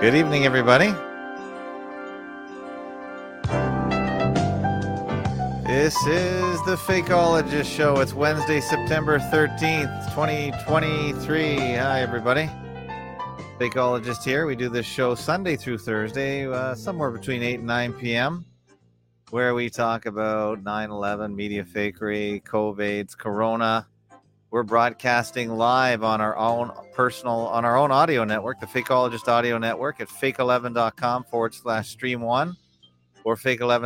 Good evening, everybody. This is the Fakeologist Show. It's Wednesday, September 13th, 2023. Hi, everybody. Fakeologist here. We do this show Sunday through Thursday, somewhere between 8 and 9 p.m., where we talk about 9/11, media fakery, COVIDs, Corona. We're broadcasting live on our own audio network, the Fakeologist Audio Network at fake11.com/stream1 or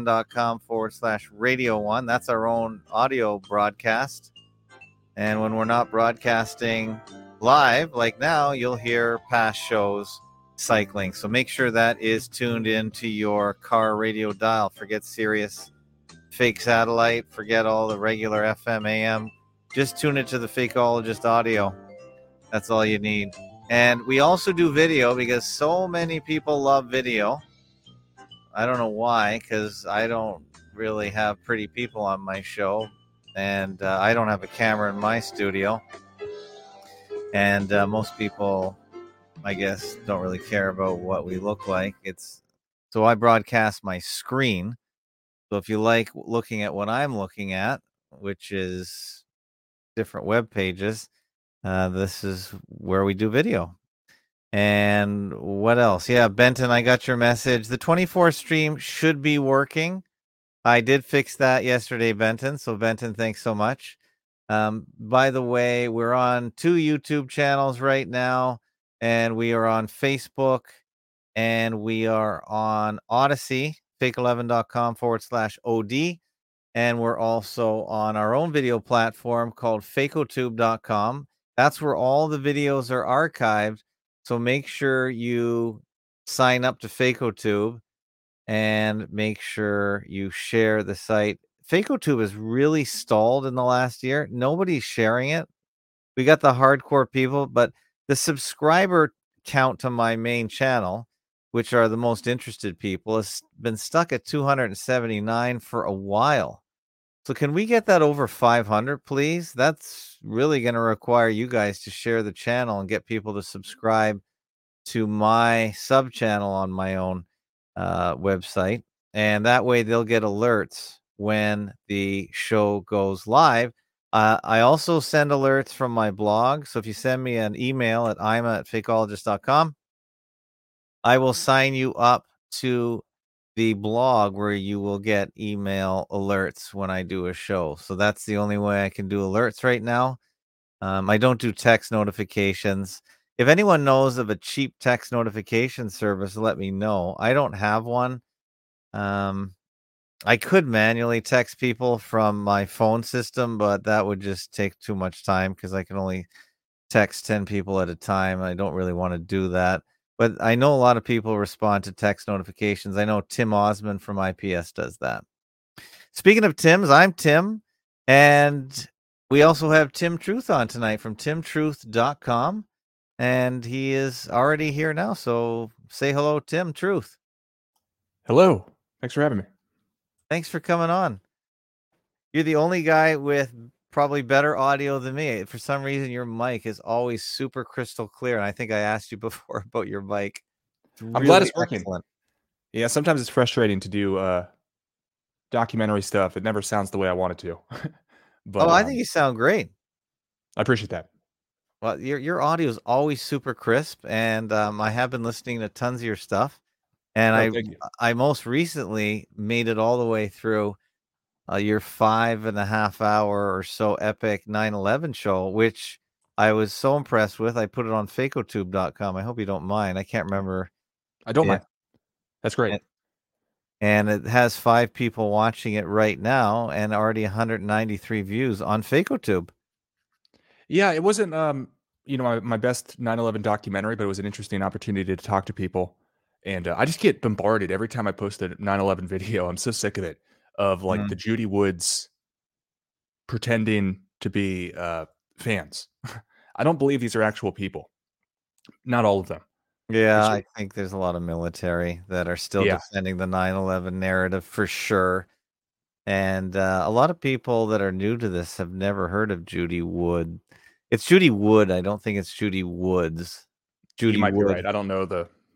fake11.com/radio1. That's our own audio broadcast. And when we're not broadcasting live, like now, you'll hear past shows cycling. So make sure that is tuned into your car radio dial. Forget Sirius, fake satellite, forget all the regular FM, AM. Just tune it to the Fakeologist audio. That's all you need. And we also do video because so many people love video. I don't know why, because I don't really have pretty people on my show. And I don't have a camera in my studio. And most people, I guess, don't really care about what we look like. So I broadcast my screen. So if you like looking at what I'm looking at, which is different web pages, this is where we do video. And what else? Yeah, Benton, I got your message. The 24 stream should be working. I did fix that yesterday, Benton. So Benton, thanks so much. By the way, we're on 2 YouTube channels right now, and we are on Facebook, and we are on Odyssey, fake11.com/OD. And we're also on our own video platform called fakotube.com. That's where all the videos are archived. So make sure you sign up to Fakotube and make sure you share the site. Fakotube has really stalled in the last year. Nobody's sharing it. We got the hardcore people, but the subscriber count to my main channel, which are the most interested people, has been stuck at 279 for a while. So can we get that over 500, please? That's really going to require you guys to share the channel and get people to subscribe to my sub channel on my own website. And that way they'll get alerts when the show goes live. I also send alerts from my blog. So if you send me an email at ima@fakeologist.com, I will sign you up to the blog where you will get email alerts when I do a show. So that's the only way I can do alerts right now. I don't do text notifications. If anyone knows of a cheap text notification service, let me know. I don't have one. I could manually text people from my phone system, but that would just take too much time because I can only text 10 people at a time. I don't really want to do that. But I know a lot of people respond to text notifications. I know Tim Osmond from IPS does that. Speaking of Tims, I'm Tim. And we also have Tim Truth on tonight from timtruth.com. And he is already here now. So say hello, Tim Truth. Hello. Thanks for having me. Thanks for coming on. You're the only guy with probably better audio than me. For some reason, your mic is always super crystal clear. And I think I asked you before about your mic. I'm glad it's working. Excellent. Yeah, sometimes it's frustrating to do documentary stuff. It never sounds the way I want it to. But I think you sound great. I appreciate that. Well, your audio is always super crisp, and I have been listening to tons of your stuff. And I most recently made it all the way through your 5.5 hour or so epic 9/11 show, which I was so impressed with. I put it on fakotube.com. I hope you don't mind. I can't remember. I don't mind. That's great. And it has 5 people watching it right now and already 193 views on Fakotube. Yeah, it wasn't my best 9/11 documentary, but it was an interesting opportunity to talk to people. And I just get bombarded every time I post a 9/11 video. I'm so sick of it. Of like the Judy Woods pretending to be fans. I don't believe these are actual people. Not all of them. Yeah, I think there's a lot of military that are still defending the 9/11 narrative for sure. And a lot of people that are new to this have never heard of Judy Wood. It's Judy Wood. I don't think it's Judy Woods. Judy Wood. You might be right. I don't know the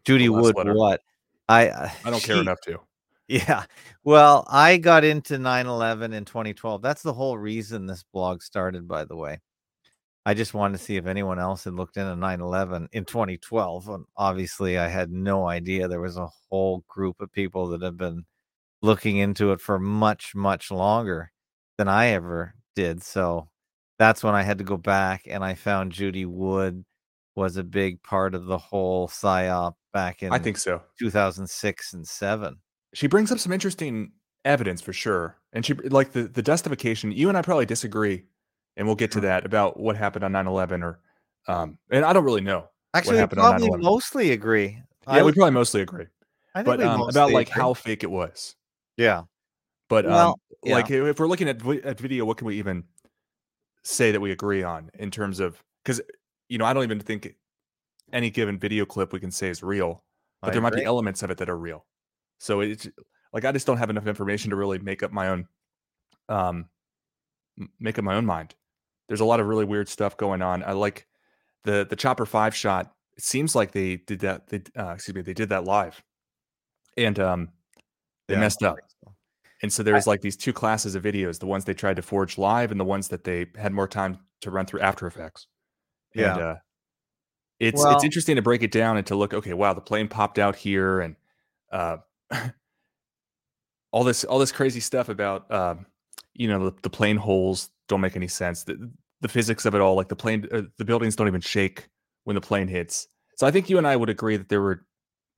the Judy last Wood letter. what? I don't care She enough to. yeah. Well, I got into 9/11 in 2012. That's the whole reason this blog started, by the way. I just wanted to see if anyone else had looked into 9/11 in 2012, and obviously I had no idea there was a whole group of people that have been looking into it for much, much longer than I ever did. So that's when I had to go back and I found Judy Wood was a big part of the whole psyop back I in think so. 2006 and 7. She brings up some interesting evidence for sure, and she like the justification. You and I probably disagree, and we'll get to Mm. that about what happened on 9/11 or, and I don't really know what Actually, we happened on probably 9/11. mostly agree. Yeah, I we would probably mostly agree, I think but, we about, mostly like, agree. how fake it was. Yeah. But, Well, yeah, like, if we're looking at video, what can we even say that we agree on in terms of? Because I don't even think any given video clip we can say is real, but I there might be agree. elements of it that are real. So it's like, I just don't have enough information to really um, make up my own mind. There's a lot of really weird stuff going on. I like the Chopper 5 shot. It seems like they did that, they did that live, and, they Yeah, I messed don't up. think so. And so I there's, like, these 2 classes of videos, the ones they tried to forge live and the ones that they had more time to run through After Effects. And, yeah. it's Well, interesting to break it down and to look, okay, wow, the plane popped out here and, uh, all this crazy stuff about, the plane holes don't make any sense. The physics of it all, like the buildings don't even shake when the plane hits. So I think you and I would agree that there were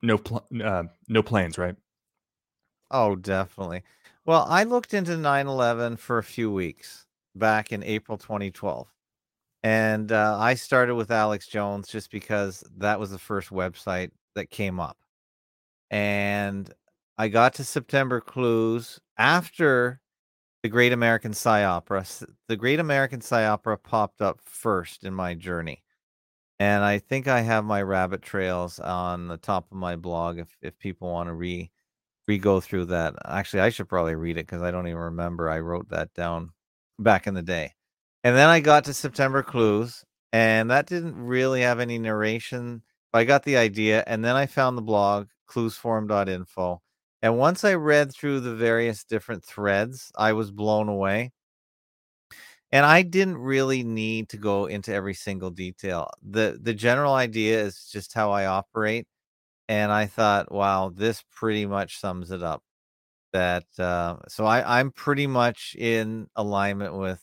no planes, right? oh, definitely. Well, I looked into 9/11 for a few weeks back in April 2012. And, I started with Alex Jones just because that was the first website that came up. And I got to September Clues after the Great American Psyopera. The Great American Psyopera popped up first in my journey. And I think I have my rabbit trails on the top of my blog if people want to re-go through that. Actually, I should probably read it because I don't even remember. I wrote that down back in the day. And then I got to September Clues, and that didn't really have any narration, but I got the idea. And then I found the blog, cluesforum.info. And once I read through the various different threads, I was blown away. And I didn't really need to go into every single detail. The general idea is just how I operate. And I thought, wow, this pretty much sums it up. That so I'm pretty much in alignment with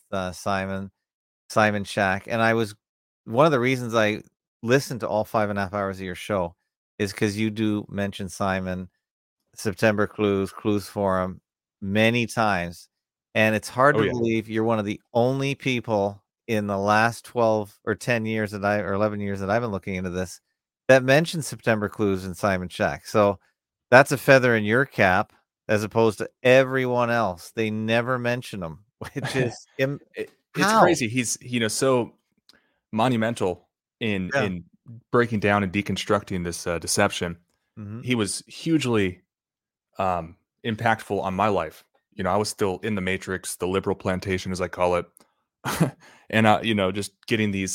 Simon Shack, and I was one of the reasons I listened to all 5.5 hours of your show is because you do mention Simon, September Clues, Clues Forum many times, and it's hard Oh, to yeah. believe you're one of the only people in the last 12 or 10 years that I or 11 years that I've been looking into this that mentioned September Clues and Simon Shack. So that's a feather in your cap as opposed to everyone else. They never mention them, which is It's how? crazy. He's, so monumental Yeah. in breaking down and deconstructing this, deception. Mhm. He was hugely, impactful on my life. I was still in the matrix, the liberal plantation, as I call it. And, just getting these,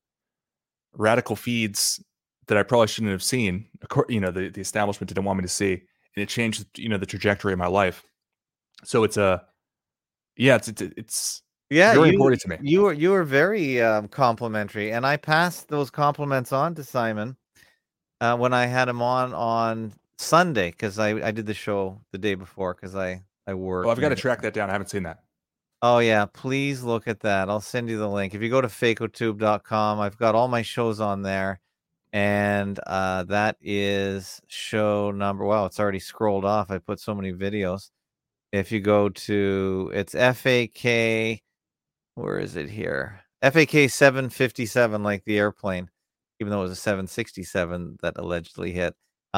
radical feeds that I probably shouldn't have seen. The establishment didn't want me to see, and it changed, the trajectory of my life. So it's a yeah, it's Yeah, very important to me. you were very, complimentary, and I passed those compliments on to Simon, when I had him on Sunday because I did the show the day before because I Oh, worked I've and got to everything. track that down. I haven't seen that. Oh, yeah, please look at that. I'll send you the link. If you go to fakotube.com, I've got all my shows on there, and, that is show number wow, it's already scrolled off. I put so many videos. If you go to it's FAK where is it here? FAK 757, like the airplane, even though it was a 767 that allegedly hit,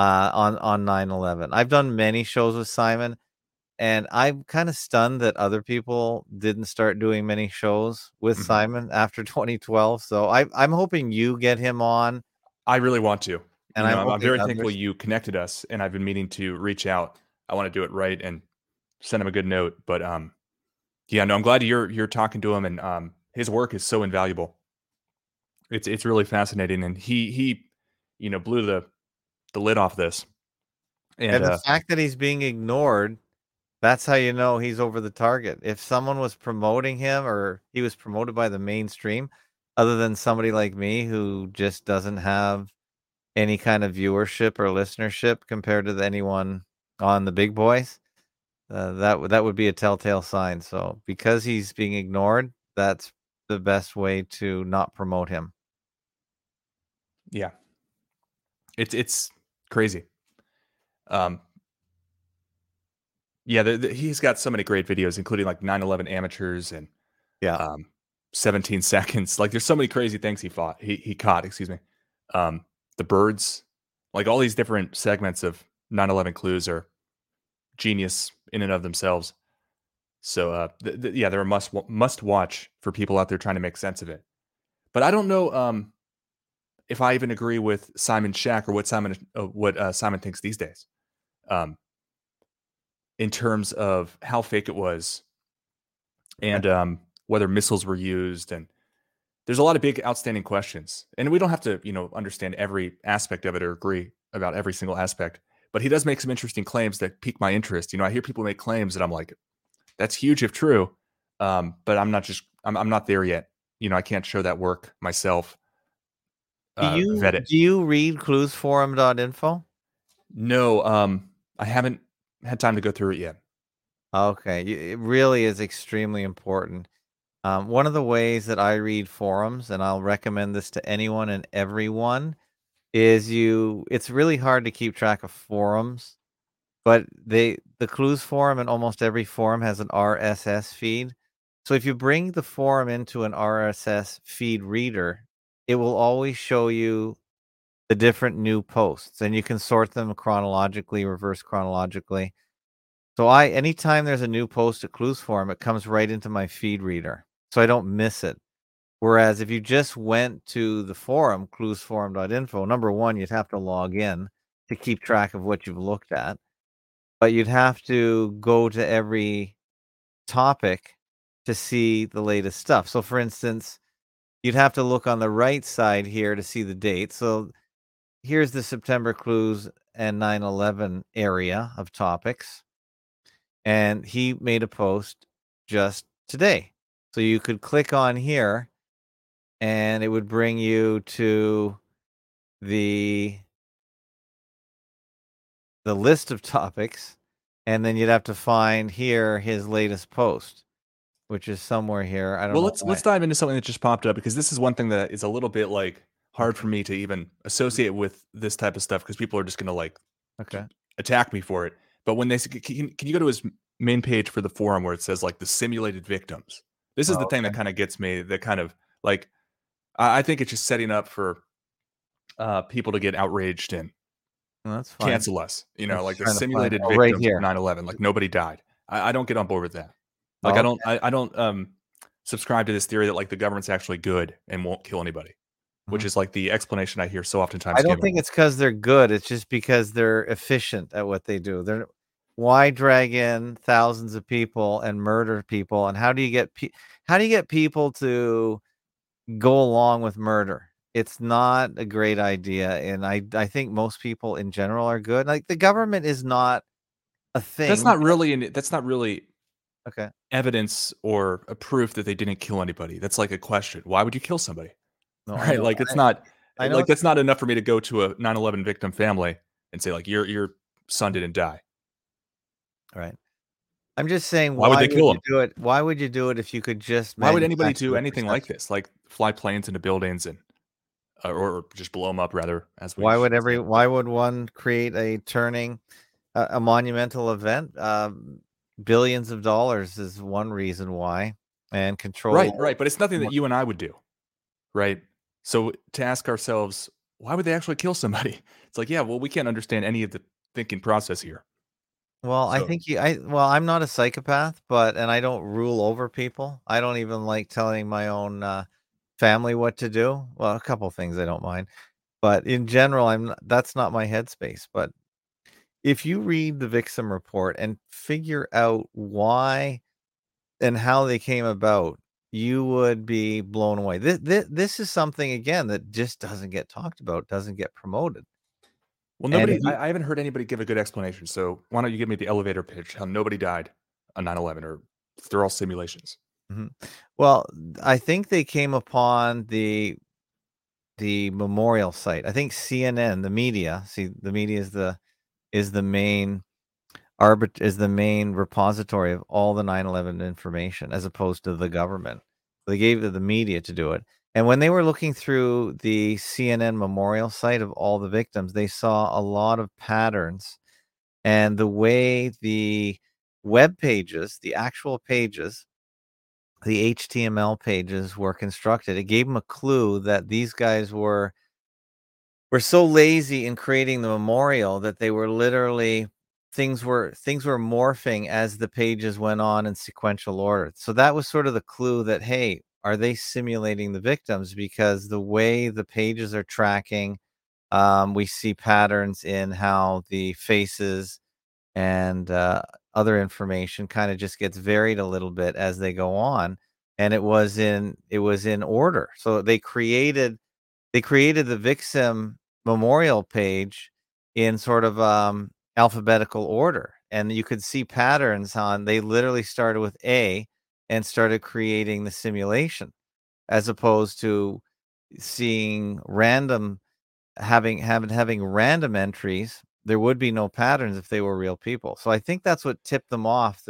on 9/11. I've done many shows with Simon, and I'm kinda stunned that other people didn't start doing many shows with Mhm. Simon after 2012, so I'm hoping you get him on, I really want to. and I'm I'm hoping very thankful others. you connected us, and I've been meaning to reach out. I want to do it right and send him a good note. But yeah, no, I'm glad you're talking to him, and his work is so invaluable. It's really fascinating, and he blew the lid off this. And And the fact that he's being ignored, that's how you know he's over the target. If someone was promoting him or he was promoted by the mainstream, other than somebody like me who just doesn't have any kind of viewership or listenership compared to anyone on the big boys, that would be a telltale sign. So because he's being ignored, that's the best way to not promote him. yeah, it's crazy. Yeah, he's got so many great videos, including like 9/11 amateurs and Yeah. 17 seconds. Like, there's so many crazy things he caught. Excuse me. The birds, like all these different segments of 9/11 clues are genius in and of themselves. So, yeah, they're a must watch for people out there trying to make sense of it. But I don't know if I even agree with Simon Shack or what Simon thinks these days. In terms of how fake it was and whether missiles were used. And there's a lot of big outstanding questions. And we don't have to, understand every aspect of it or agree about every single aspect. But he does make some interesting claims that pique my interest. I hear people make claims that I'm like, that's huge if true. But I'm not there yet. I can't show that work myself. Vet it. Do you read cluesforum.info? No, I haven't had time to go through it yet. Okay, it really is extremely important. One of the ways that I read forums, and I'll recommend this to anyone and everyone, is it's really hard to keep track of forums, but the Clues forum and almost every forum has an RSS feed. So if you bring the forum into an RSS feed reader, it will always show you the different new posts, and you can sort them chronologically, reverse chronologically. So anytime there's a new post at Clues Forum, it comes right into my feed reader, so I don't miss it. Whereas if you just went to the forum, cluesforum.info, number one, you'd have to log in to keep track of what you've looked at, but you'd have to go to every topic to see the latest stuff. So for instance, you'd have to look on the right side here to see the date. So here's the September clues and 9/11 area of topics. And he made a post just today. So you could click on here and it would bring you to the list of topics, and then you'd have to find here his latest post, which is somewhere here. I don't Well, know. let's dive into something that just popped up, because this is one thing that is a little bit like hard for me to even associate with this type of stuff, because people are just going to like Okay. attack me for it. But when they say, can you go to his main page for the forum where it says like the simulated victims? This is the thing that kind of gets me. That kind of like, I think it's just setting up for people to get outraged and Well, that's fine. cancel us. Let's Like the try to find simulated right victims here. of 9/11. Like nobody died. I don't get on board with that. Like I don't subscribe to this theory that like the government's actually good and won't kill anybody, which is like the explanation I hear so oftentimes I don't given. think it's because they're good. It's just because they're efficient at what they do. Why drag in thousands of people and murder people? And how do you get people to go along with murder? It's not a great idea, and I think most people in general are good. Like, the government is not a thing. That's not really Okay. evidence or a proof that they didn't kill anybody. That's like a question. Why would you kill somebody? No, I Right? know. Like it's not I know like that's not enough for me to go to a 9/11 victim family and say like your son didn't die. right. I'm just saying, Why would why they would kill you him? do it? Why would you do it if you could just Why would anybody manufacture do the anything like perception? this? Like fly planes into buildings and or just blow them up rather, as we Why should say. why would one create a monumental event? Billions of dollars is one reason why, and Right, control. right, but it's nothing that you and I would do, right? So to ask ourselves, why would they actually kill somebody? It's like, yeah, well, we can't understand any of the thinking process here. Well, I So think I'm not a psychopath, and I don't rule over people. I don't even like telling my own family what to do. Well, a couple things I don't mind, but in general, that's not my headspace. But if you read the Vixen report and figure out why and how they came about, you would be blown away. This is something again that just doesn't get talked about, doesn't get promoted. Well, And nobody I haven't heard anybody give a good explanation, so why don't you give me the elevator pitch, how nobody died on 9/11 or they're all simulations? Mhm. Well, I think they came upon the memorial site. I think CNN, the media, see, the media is the main is the main repository of all the 9/11 information as opposed to the government. They gave it the media to do it. And when they were looking through the CNN memorial site of all the victims, they saw a lot of patterns and the way the web pages, the actual pages, the HTML pages were constructed, it gave them a clue that these guys were so lazy in creating the memorial that they were literally things were morphing as the pages went on in sequential order. So that was sort of the clue that, hey, are they simulating the victims? Because the way the pages are tracking, we see patterns in how the faces and other information kind of just gets varied a little bit as they go on. And it was in order. So they created the Vixim memorial page in sort of alphabetical order, and you could see patterns on. They literally started with A and started creating the simulation, as opposed to seeing random having random entries. There would be no patterns if they were real people. So I think that's what tipped them off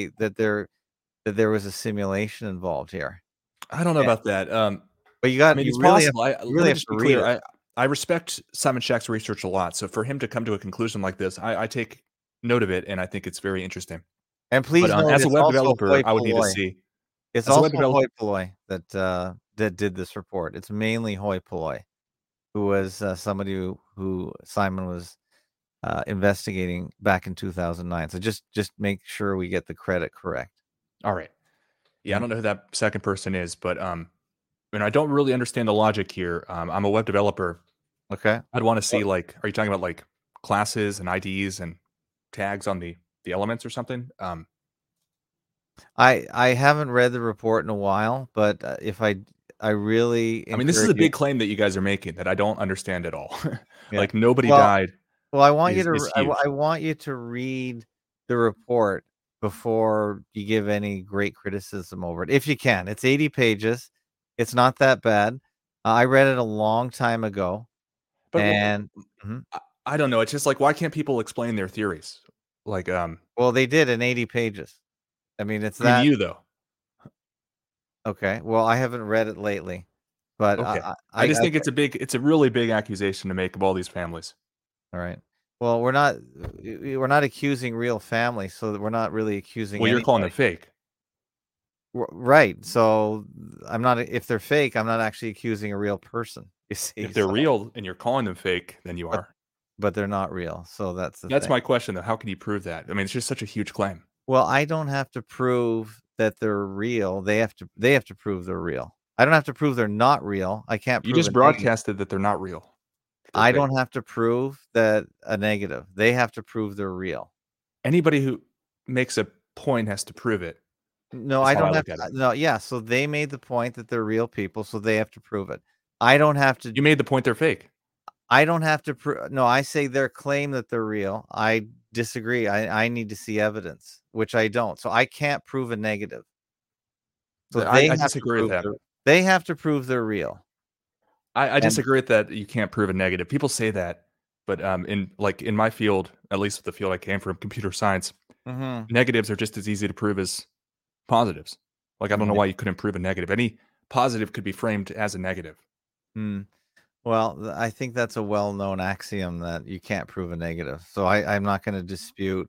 that there was a simulation involved here. I don't know Yeah. about that. But I mean, you it's really have possible. you Let really me have just to be read clear. it. I respect Simon Shack's research a lot. So for him to come to a conclusion like this, I take note of it, and I think it's very interesting. And But please note, as a it's web also developer, hoi I would need to polloi. see It's as a web also developer. hoi polloi that did this report. It's mainly hoi polloi, who was somebody who Simon was investigating back in 2009. So just make sure we get the credit correct. All right, yeah, I Mhm. don't know who that second person is, but and I don't really understand the logic here. I'm a web developer. Okay. I'd want to Well, see like, are you talking about like classes and IDs and tags on the elements or something? I haven't read the report in a while, but if I really I mean, this is encourage a you. big claim that you guys are making that I don't understand at all. Yeah. Like nobody Well, died I want you is to huge. I want you to read the report before you give any great criticism over it, if you can. It's 80 pages. It's not that bad. I read it a long time ago, But and mhm. I don't know. It's just like, why can't people explain their theories? Like, Well, they did in 80 pages. I mean, it's I mean, that you though. okay. Well, I haven't read it lately, but Okay. I just I think it's a really big accusation to make of all these families. all right. Well, we're not accusing real families, so that we're not really accusing Well, you're calling them anybody. fake. Right. So I'm not if they're fake, I'm not actually accusing a real person. You see, If they're so real and you're calling them fake, then you but are. they're not real. So that's the That's thing. my question though. How can you prove that? I mean, it's just such a huge claim. Well, I don't have to prove that they're real. They have to prove they're real. I don't have to prove they're not real. I can't You prove just a negative. broadcasted that they're not real. They're I fake. don't have to prove that a negative. They have to prove they're real. Anybody who makes a point has to prove it. No, Is I how I don't have look at it. no, yeah, so they made the point that they're real people, so they have to prove it. I don't have to You made the point they're fake. I don't have to prove. No, I say their claim that they're real. I disagree. I need to see evidence, which I don't. So I can't prove a negative. So I disagree with that. they have to prove they're real. I And disagree with that you can't prove a negative. People say that, but in my field, at least the field I came from, computer science, mhm, negatives are just as easy to prove as positives. Like I don't know right. why you couldn't prove a negative. Any positive could be framed as a negative. Mm. Well, I think that's a well-known axiom that you can't prove a negative. So I'm not going to dispute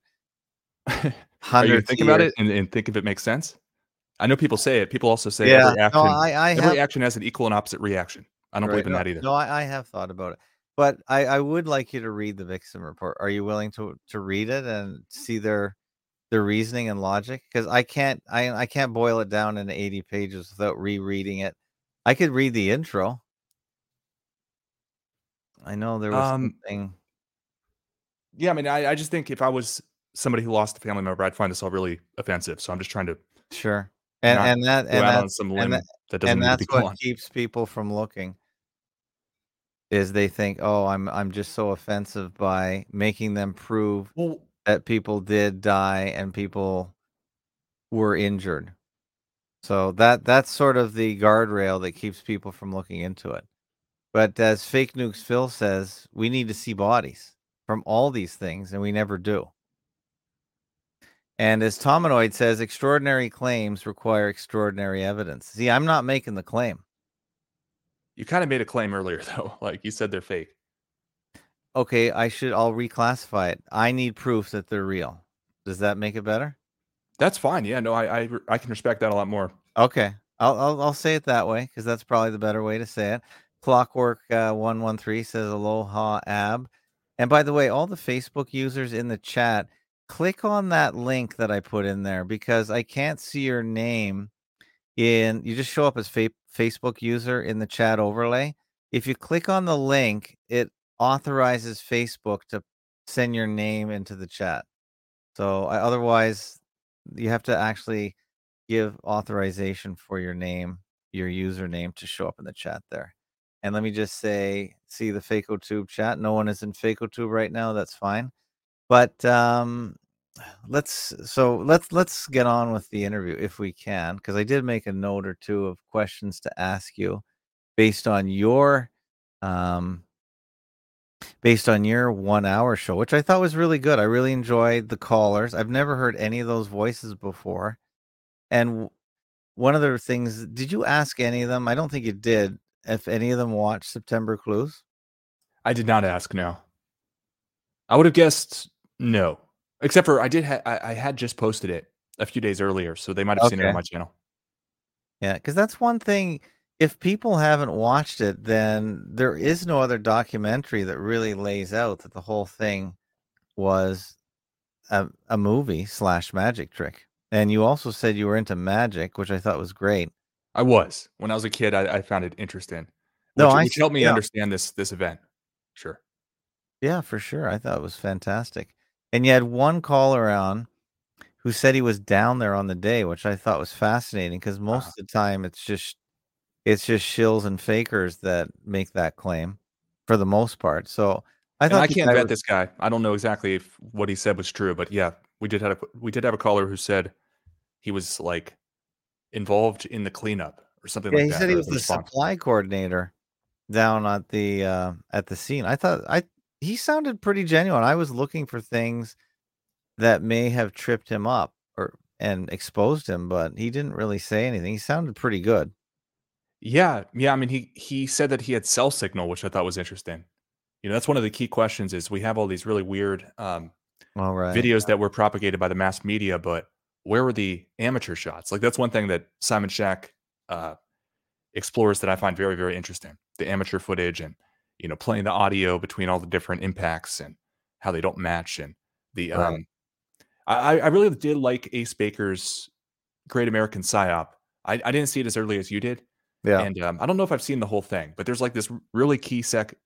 Are you gonna hundreds think of about years. it and think if it makes sense? I know people say it. People also say Yeah. No, I every have action has an equal and opposite reaction. I don't right. believe in that either. No, I have thought about it. But I would like you to read the Vixen report. Are you willing to read it and see their reasoning and logic? Because I can't boil it down into 80 pages without rereading it. I could read the intro. I know there was Um, something. yeah, I mean, I just think if I was somebody who lost a family member, I'd find this all really offensive. So I'm just trying to Sure. not And that go and out on that's some and that limb that doesn't and need to be that's what gone. keeps people from looking. is they think, "Oh, I'm just so offensive by making them prove Well, that people did die and people were injured." So that's sort of the guardrail that keeps people from looking into it. But as Fake Nukes Phil says, we need to see bodies from all these things, and we never do. And as Tominoid says, extraordinary claims require extraordinary evidence. See, I'm not making the claim. you kind of made a claim earlier, though. Like you said, they're fake. Okay, I'll reclassify it. I need proof that they're real. Does that make it better? That's fine. Yeah, no, I can respect that a lot more. Okay. I'll say it that way because that's probably the better way to say it. Clockwork 113 says aloha ab. And by the way, all the Facebook users in the chat, click on that link that I put in there because I can't see your name you just show up as Facebook user in the chat overlay. If you click on the link, it authorizes Facebook to send your name into the chat. So otherwise, you have to actually give authorization for your name, your username to show up in the chat there. And let me just say, see the FacoTube chat. No one is in FacoTube right now. That's fine. But let's get on with the interview if we can, because I did make a note or two of questions to ask you based on your 1 hour show, which I thought was really good. I really enjoyed the callers. I've never heard any of those voices before. And one of the things, did you ask any of them? I don't think you did. If any of them watched September Clues? I did not ask. No, I would have guessed no, except for I had just posted it a few days earlier, so they might have seen it on Okay. my channel. Yeah, because that's one thing. If people haven't watched it, then there is no other documentary that really lays out that the whole thing was a movie slash magic trick. And you also said you were into magic, which I thought was great. I was when I was a kid. I found it interesting, No, which helped me yeah, understand this event. Sure. yeah, for sure. I thought it was fantastic. And you had one caller on who said he was down there on the day, which I thought was fascinating because most Uh, of the time it's just shills and fakers that make that claim for the most part. So I and thought I the can't guy vet was this guy. I don't know exactly if what he said was true, but yeah, we did have a caller who said he was like involved in the cleanup or something yeah, like he that, said he or was the the response. supply coordinator down at the scene. I thought I he sounded pretty genuine. I was looking for things that may have tripped him up or and exposed him, but he didn't really say anything. He sounded pretty good. Yeah, yeah. I mean, he said that he had cell signal, which I thought was interesting. You know, that's one of the key questions. Is we have all these really weird All right. videos that were propagated by the mass media, but where were the amateur shots? Like that's one thing that Simon Shack uh, explores that I find very, very interesting. The amateur footage and playing the audio between all the different impacts and how they don't match. And the Right. I really did like Ace Baker's Great American Psyop. I didn't see it as early as you did, Yeah. and I don't know if I've seen the whole thing, but there's like this really key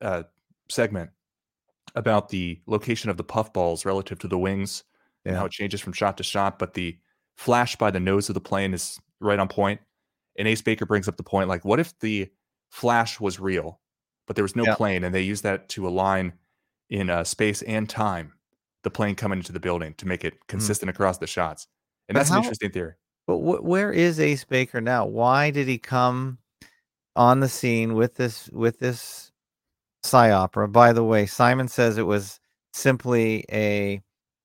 segment about the location of the puffballs relative to the wings and how Yeah. it changes from shot to shot. But the flash by the nose of the plane is right on point. And Ace Baker brings up the point like, what if the flash was real, but there was no Yeah. plane, and they use that to align in space and time the plane coming into the building to make it Mhm. consistent across the shots? And But that's an how interesting theory. but where is Ace Baker now? Why did he come on the scene with this psy-opera? By the way, Simon says it was simply a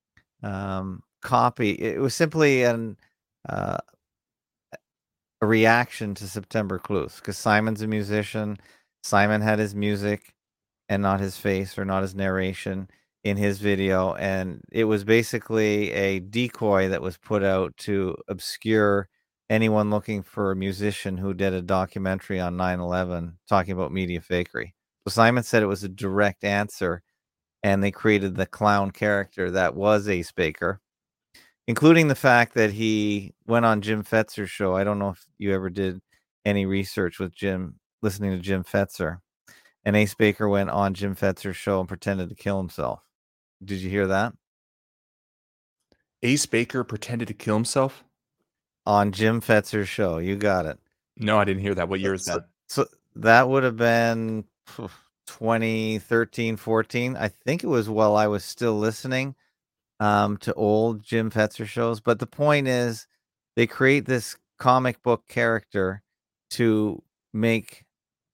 copy. It was simply uh, a reaction to September Clues because Simon's a musician. Simon had his music and not his face or not his narration in his video, and it was basically a decoy that was put out to obscure anyone looking for a musician who did a documentary on 9/11 talking about media fakery. So Simon said it was a direct answer, and they created the clown character that was Ace Baker, including the fact that he went on Jim Fetzer's show. I don't know if you ever did any research with Jim, listening to Jim Fetzer. And Ace Baker went on Jim Fetzer's show and pretended to kill himself. Did you hear that? Ace Baker pretended to kill himself. On Jim Fetzer's show. You got it. No, I didn't hear that. What So year is so that? so that would have been 2013, 14. I think it was while I was still listening to old Jim Fetzer shows. But the point is, they create this comic book character to make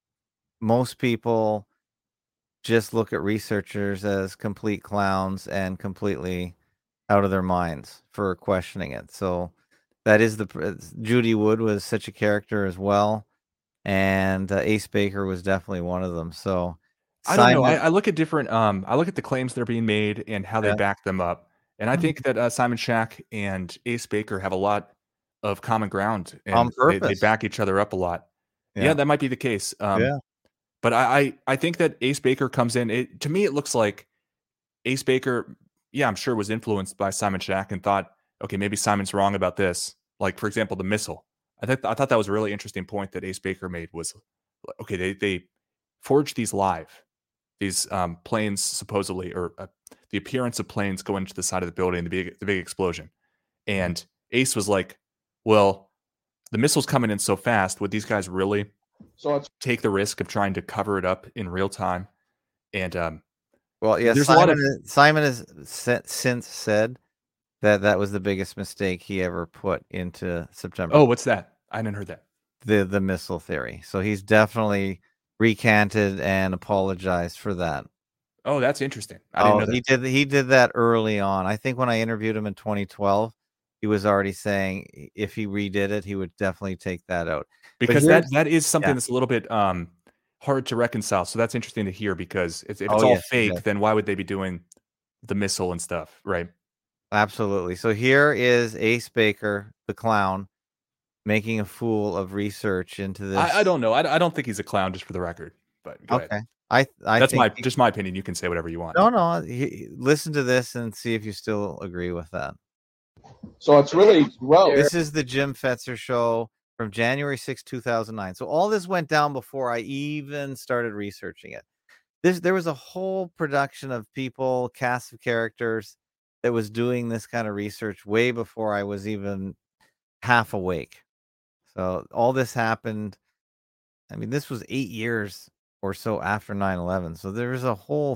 most people just look at researchers as complete clowns and completely out of their minds for questioning it. So that is Judy Wood was such a character as well, and Ace Baker was definitely one of them. So I don't know. Simon, I look at different. I look at the claims that are being made and how they yeah, back them up, and I think that Simon Shack and Ace Baker have a lot of common ground, on and they purpose. back each other up a lot. Yeah, Yeah, that might be the case. yeah. But I think that Ace Baker comes in. To me, it looks like Ace Baker, yeah, I'm sure was influenced by Simon Shack and thought, okay, maybe Simon's wrong about this. Like, for example, the missile. I thought that was a really interesting point that Ace Baker made was, okay, they forged these live. These planes supposedly, or the appearance of planes going to the side of the building, the big explosion. And Ace was like, well, the missile's coming in so fast. Would these guys really take the risk of trying to cover it up in real time? And Well, yeah, there's a lot of Simon has since said that that was the biggest mistake he ever put into September. Oh, what's that? I hadn't heard that. The missile theory. So he's definitely recanted and apologized for that. Oh, that's interesting. I didn't know that. He did that early on. I think when I interviewed him in 2012, he was already saying if he redid it, he would definitely take that out. Because that is something yeah. that's a little bit hard to reconcile. So that's interesting to hear because if it's Oh, all yes, fake, yes. then why would they be doing the missile and stuff, right? Absolutely. So here is Ace Baker, the clown, making a fool of research into this. I don't know. I don't think he's a clown, just for the record. But go ahead. I That's think just my opinion. You can say whatever you want. no. Listen to this and see if you still agree with that. So it's really gross. This is the Jim Fetzer show from January 6, 2009. So all this went down before I even started researching it. There was a whole production of people, cast of characters that was doing this kind of research way before I was even half awake. So all this happened. I mean, this was 8 years or so after 9/11. So there was a whole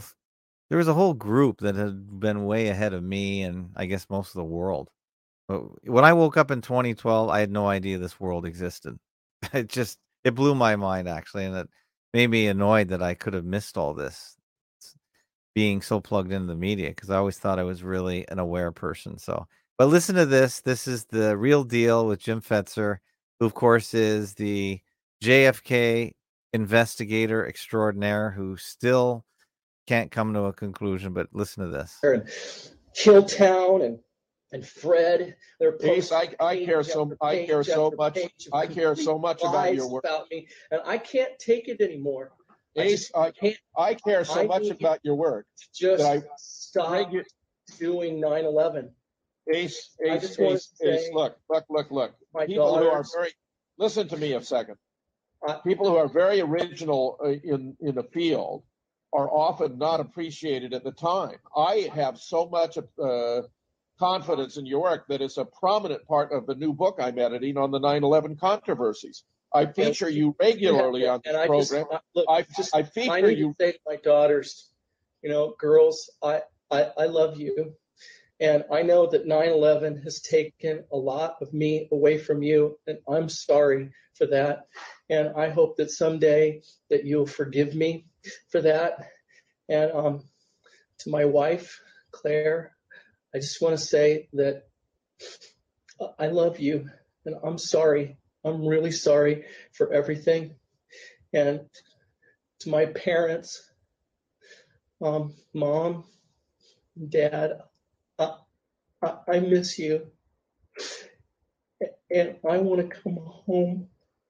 group that had been way ahead of me and I guess most of the world. But when I woke up in 2012, I had no idea this world existed. It blew my mind actually, and it made me annoyed that I could have missed all this being so plugged into the media because I always thought I was really an aware person. So, but listen to this. This is the real deal with Jim Fetzer, who of course is the JFK investigator extraordinaire who still can't come to a conclusion. But listen to this. Hilltown and Fred, Ace, I care so much about your work. About me, and I can't take it anymore. Ace, I care so much about your work. Just stop doing 9/11. Ace, look. People who are very, listen to me a second. People who are very original in the field are often not appreciated at the time. I have so much confidence in your work that it's a prominent part of the new book I'm editing on the 9/11 controversies. I feature you regularly on this program. I feature you. Say to my daughters, girls, I love you. And I know that 9/11 has taken a lot of me away from you, and I'm sorry for that. And I hope that someday that you'll forgive me for that. And to my wife, Claire, I just want to say that I love you, and I'm sorry. I'm really sorry for everything. And to my parents, Mom, Dad, I miss you, and I want to come home.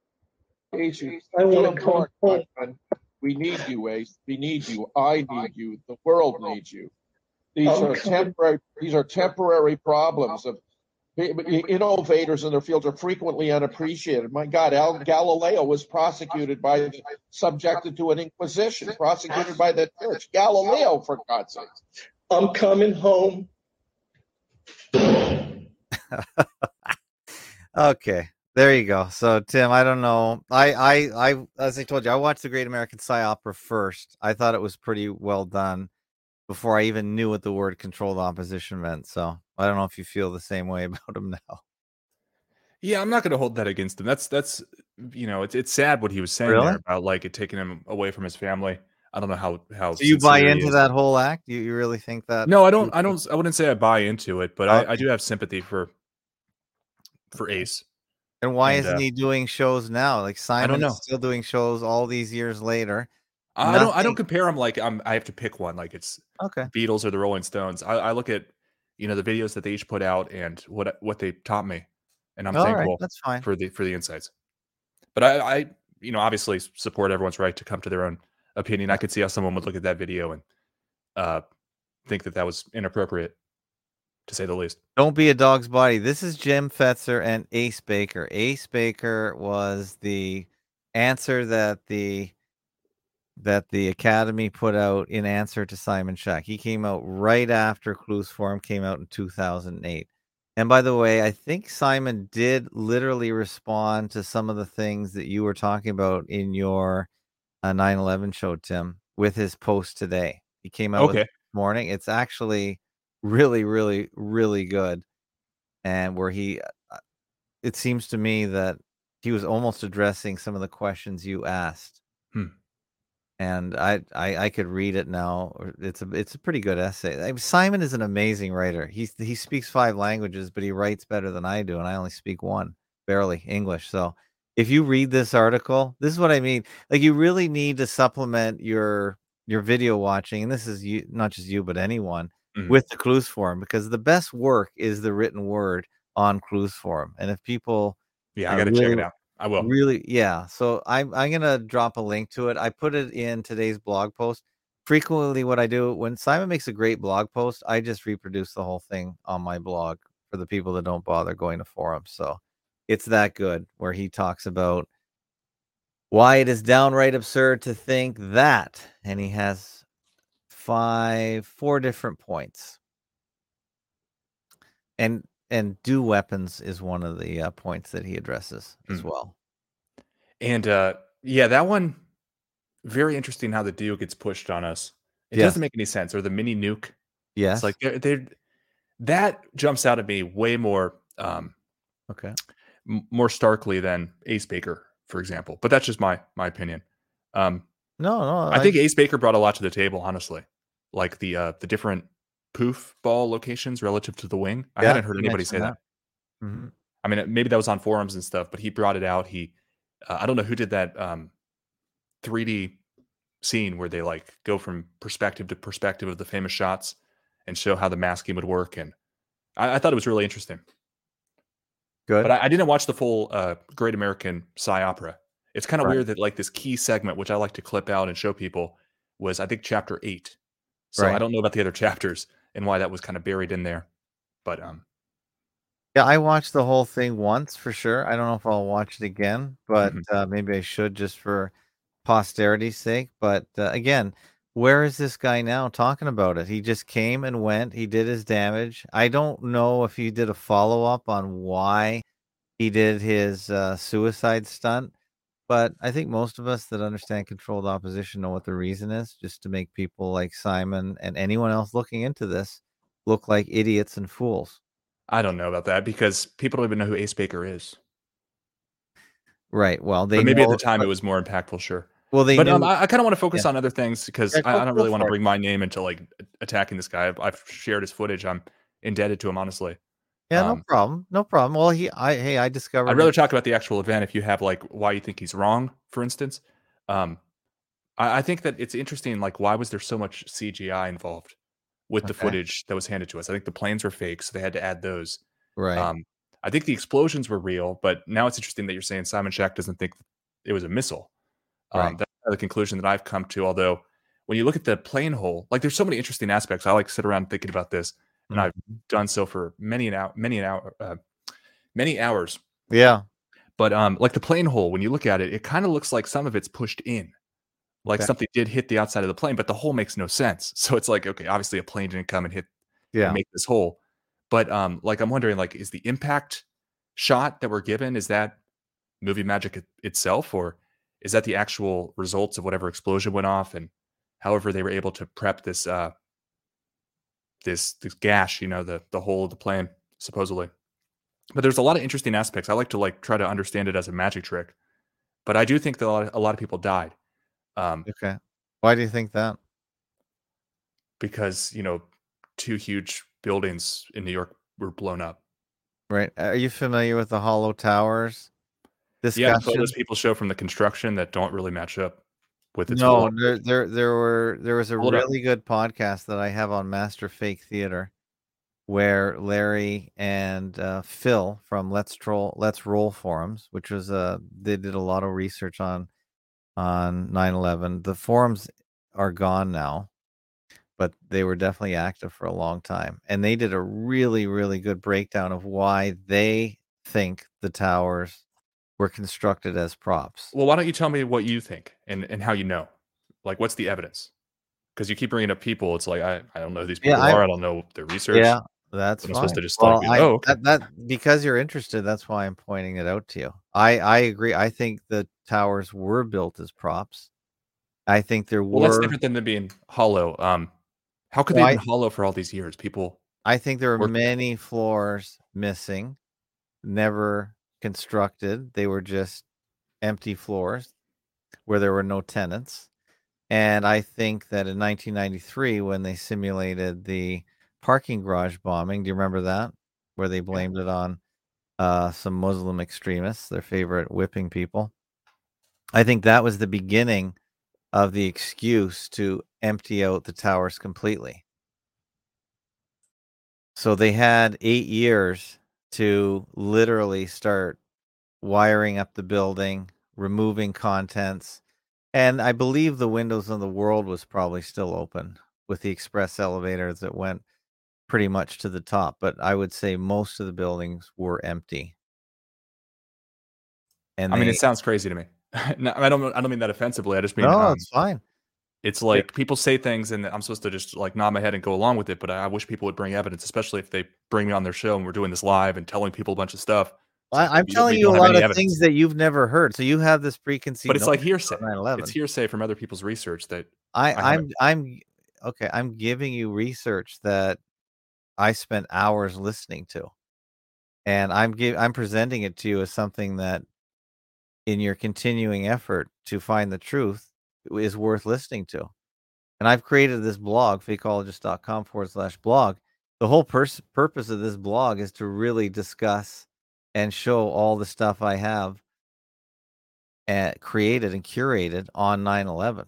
I want to come home. We need you, Ace. We need you. I need you. The world needs you. These are temporary problems of innovators in their fields are frequently unappreciated. My God, Galileo was subjected to an inquisition, prosecuted by the church. Galileo, for God's sake. I'm coming home. Okay. There you go. So Tim, I don't know. I as I told you, I watched the Great American Psy Opera first. I thought it was pretty well done before I even knew what the word controlled opposition meant. So I don't know if you feel the same way about him now. Yeah, I'm not going to hold that against him. That's it's sad what he was saying Really? there about like it taking him away from his family. I don't know how So you buy sincere he into is. that whole act? You really think that? No, I wouldn't say I buy into it, but I Okay. do have sympathy for Ace. And why And isn't he doing shows now? Like I don't Simon is know. still doing shows all these years later. I don't Nothing. compare him like I have to pick one, like it's Okay. Beatles or the Rolling Stones. I look at the videos that they each put out and what they taught me, and I'm All right, thankful that's fine. for the insights. But I obviously support everyone's right to come to their own opinion. I could see how someone would look at that video and think that was inappropriate, to say the least. Don't be a dog's body. This is Jim Fetzer and Ace Baker. Ace Baker was the answer that the Academy put out in answer to Simon Shack. He came out right after Clues Forum came out in 2008. And by the way, I think Simon did literally respond to some of the things that you were talking about in your 9/11 show, Tim, with his post today. He came out with it this morning. It's actually really, really, really good. And where it seems to me that he was almost addressing some of the questions you asked. And I could read it now. It's a pretty good essay. Simon is an amazing writer. He speaks 5 languages, but he writes better than I do, and I only speak 1, barely, English. So if you read this article, this is what I mean. Like, you really need to supplement your video watching, and this is you, not just you, but anyone, with the Clues Forum, because the best work is the written word on Clues Forum. And if people I got to check it out. I will. Really, yeah. So I'm gonna drop a link to it. I put it in today's blog post. Frequently, what I do when Simon makes a great blog post, I just reproduce the whole thing on my blog for the people that don't bother going to forums. So it's that good, where he talks about why it is downright absurd to think that, and he has 4 different points. And do weapons is one of the points that he addresses as well. And yeah, that one, very interesting how the deal gets pushed on us. It doesn't make any sense. Or the mini nuke. Yes. It's like that jumps out at me way more more starkly than Ace Baker, for example. But that's just my opinion. No, I think Ace Baker brought a lot to the table, honestly. Like the different poof ball locations relative to the wing. I hadn't heard anybody say that. Mm-hmm. I mean, maybe that was on forums and stuff, but he brought it out. I don't know who did that 3D scene where they like go from perspective to perspective of the famous shots and show how the masking would work. And I thought it was really interesting. Good. But I didn't watch the full Great American Psy Opera. It's kind of weird that like this key segment, which I like to clip out and show people, was I think chapter 8. So I don't know about the other chapters and why that was kind of buried in there. But yeah, I watched the whole thing once for sure. I don't know if I'll watch it again, but maybe I should, just for posterity's sake. But again, where is this guy now talking about it? He just came and went. He did his damage. I don't know if he did a follow-up on why he did his suicide stunt, but I think most of us that understand controlled opposition know what the reason is, just to make people like Simon and anyone else looking into this look like idiots and fools. I don't know about that, because people don't even know who Ace Baker is. Right. Well, but maybe at the time it was more impactful, sure. Well, but I kind of want to focus on other things, because I don't really want to bring my name into like attacking this guy. I've shared his footage. I'm indebted to him, honestly. Yeah, no problem. No problem. Well, I discovered. I'd rather talk about the actual event if you have like why you think he's wrong, for instance. I think that it's interesting. Like, why was there so much CGI involved with the footage that was handed to us? I think the planes were fake, so they had to add those. Right. I think the explosions were real, but now it's interesting that you're saying Simon Shack doesn't think it was a missile. Right. That's the conclusion that I've come to. Although when you look at the plane hole, like there's so many interesting aspects. I like to sit around thinking about this, and I've done so for many hours. Yeah. But like the plane hole, when you look at it, it kind of looks like some of it's pushed in, like something did hit the outside of the plane, but the hole makes no sense. So it's like, okay, obviously a plane didn't come and hit and make this hole. But like I'm wondering, like, is the impact shot that we're given, is that movie magic itself, or is that the actual results of whatever explosion went off and however they were able to prep this this gash, the hole of the plane, supposedly. But there's a lot of interesting aspects. I like to try to understand it as a magic trick, but I do think that a lot of people died. Okay, why do you think that? Because 2 huge buildings in New York were blown up. Right. Are you familiar with the Hollow Towers discussion? Yeah, photos people show from the construction that don't really match up with its No, there was a really good podcast that I have on Master Fake Theater where Larry and Phil from Let's Roll forums, which was they did a lot of research on 9/11. The forums are gone now, but they were definitely active for a long time, and they did a really, really good breakdown of why they think the towers were constructed as props. Well, why don't you tell me what you think and how you know? Like, what's the evidence? Because you keep bringing up people. It's like, I don't know who these people are. I don't know their research. Yeah, that's I'm supposed to just okay. That because you're interested, that's why I'm pointing it out to you. I agree. I think the towers were built as props. I think there were. Well, that's different than them being hollow. How could they have been hollow for all these years? I think there were many floors missing, never constructed. They were just empty floors where there were no tenants. And I think that in 1993, when they simulated the parking garage bombing, do you remember that? Where they blamed it on some Muslim extremists, their favorite whipping people. I think that was the beginning of the excuse to empty out the towers completely. So they had 8 years to literally start wiring up the building, removing contents. And I believe the Windows on the World was probably still open with the express elevators that went pretty much to the top. But I would say most of the buildings were empty. And I mean, it sounds crazy to me. No, I don't mean that offensively. I just mean no, it's fine. It's like people say things and I'm supposed to just nod my head and go along with it. But I wish people would bring evidence, especially if they bring me on their show and we're doing this live and telling people a bunch of stuff. I'm telling you a lot of things that you've never heard. So you have this preconceived. But it's like hearsay. It's hearsay from other people's research that I'm okay. I'm giving you research that I spent hours listening to, and I'm presenting it to you as something that, in your continuing effort to find the truth, is worth listening to. And I've created this blog, fakeologist.com/blog. The whole purpose of this blog is to really discuss and show all the stuff I have created and curated on 9/11.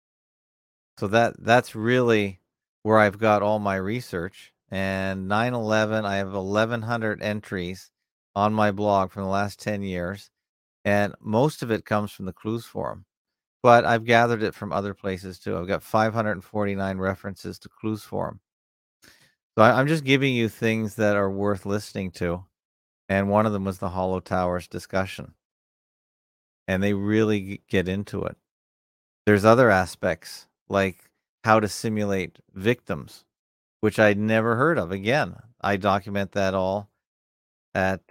So that's really where I've got all my research. And 9/11, I have 1,100 entries on my blog from the last 10 years. And most of it comes from the Clues Forum. But I've gathered it from other places too. I've got 549 references to Clues Forum. So I'm just giving you things that are worth listening to. And one of them was the Hollow Towers discussion. And they really get into it. There's other aspects, like how to simulate victims, which I'd never heard of. Again, I document that all at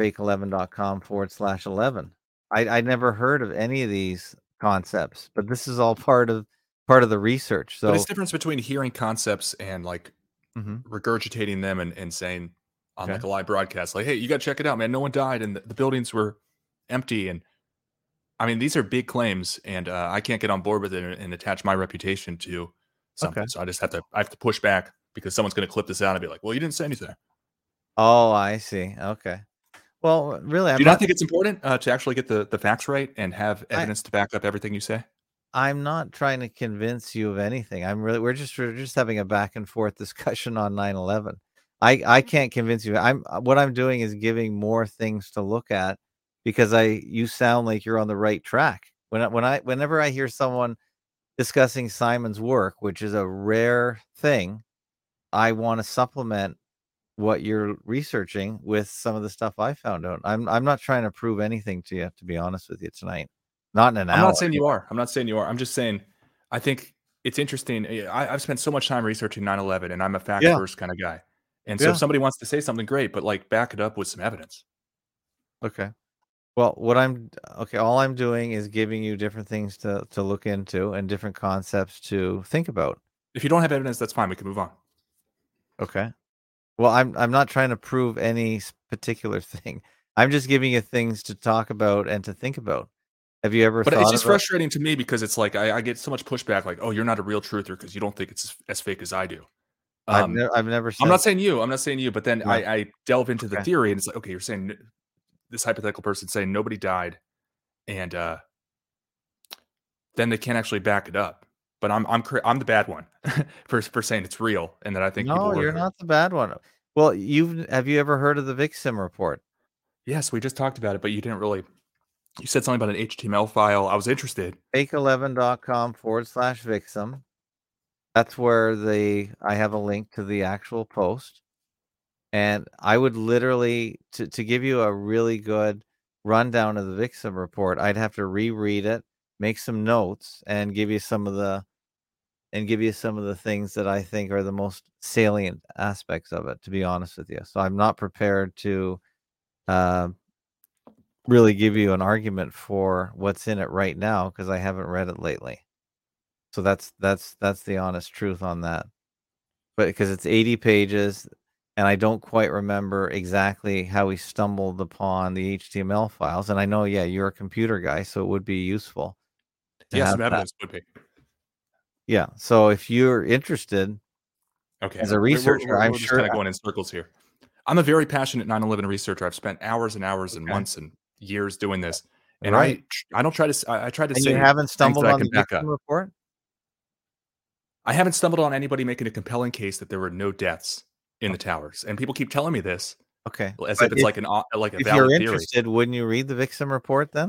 fake11.com/11. I never heard of any of these concepts, but this is all part of the research. So but it's the difference between hearing concepts and regurgitating them and saying on like a live broadcast, like, hey, you got to check it out, man. No one died and the buildings were empty. And I mean, these are big claims and I can't get on board with it and attach my reputation to something. So I have to push back because someone's going to clip this out and be like, well, you didn't say anything. Oh, I see. Okay. Well, really, do you not think it's important to actually get the facts right and have evidence to back up everything you say? I'm not trying to convince you of anything. We're just having a back and forth discussion on 9/11. I can't convince you. What I'm doing is giving more things to look at because you sound like you're on the right track. Whenever I hear someone discussing Simon's work, which is a rare thing, I want to supplement what you're researching with some of the stuff I found out. I'm not trying to prove anything to you, to be honest with you tonight. Not in an hour. I'm not saying you are. I'm just saying I think it's interesting. I've spent so much time researching 9/11 and I'm a fact first kind of guy. And so if somebody wants to say something great, but like back it up with some evidence. Okay. Well, all I'm doing is giving you different things to look into and different concepts to think about. If you don't have evidence, that's fine. We can move on. Okay. Well, I'm not trying to prove any particular thing. I'm just giving you things to talk about and to think about. Have you ever But thought it's just about? frustrating to me because it's like I get so much pushback, like, "Oh, you're not a real truther because you don't think it's as fake as I do." I've never said. I'm not saying you. I'm not saying you. But then Yeah. I delve into the Okay. theory, and it's like, okay, you're saying this hypothetical person saying nobody died, and then they can't actually back it up. But I'm the bad one for saying it's real, and that I think people No, were. you're not the bad one. Well, have you ever heard of the VIXIM report? Yes, we just talked about it, but you didn't really. You said something about an HTML file. I was interested. Fake11.com/VIXIM. That's where I have a link to the actual post. And I would literally, to give you a really good rundown of the VIXIM report, I'd have to reread it, make some notes, and give you some of the things that I think are the most salient aspects of it, to be honest with you. So I'm not prepared to really give you an argument for what's in it right now because I haven't read it lately. So that's the honest truth on that. But because it's 80 pages and I don't quite remember exactly how we stumbled upon the HTML files. And I know, yeah, you're a computer guy, so it would be useful. Yes, some evidence would be. Yeah. So if you're interested, okay, as a researcher, I'm we're just sure kind of going in circles here. I'm a very passionate 9/11 researcher. I've spent hours and hours and months and years doing this, and right. I don't try to. I try to And say you haven't stumbled things that on I can the back VIXIM up. report? I haven't stumbled on anybody making a compelling case that there were no deaths in the towers, and people keep telling me this. Okay. As if it's like a If valid you're theory. interested, wouldn't you read the VIXIM report then?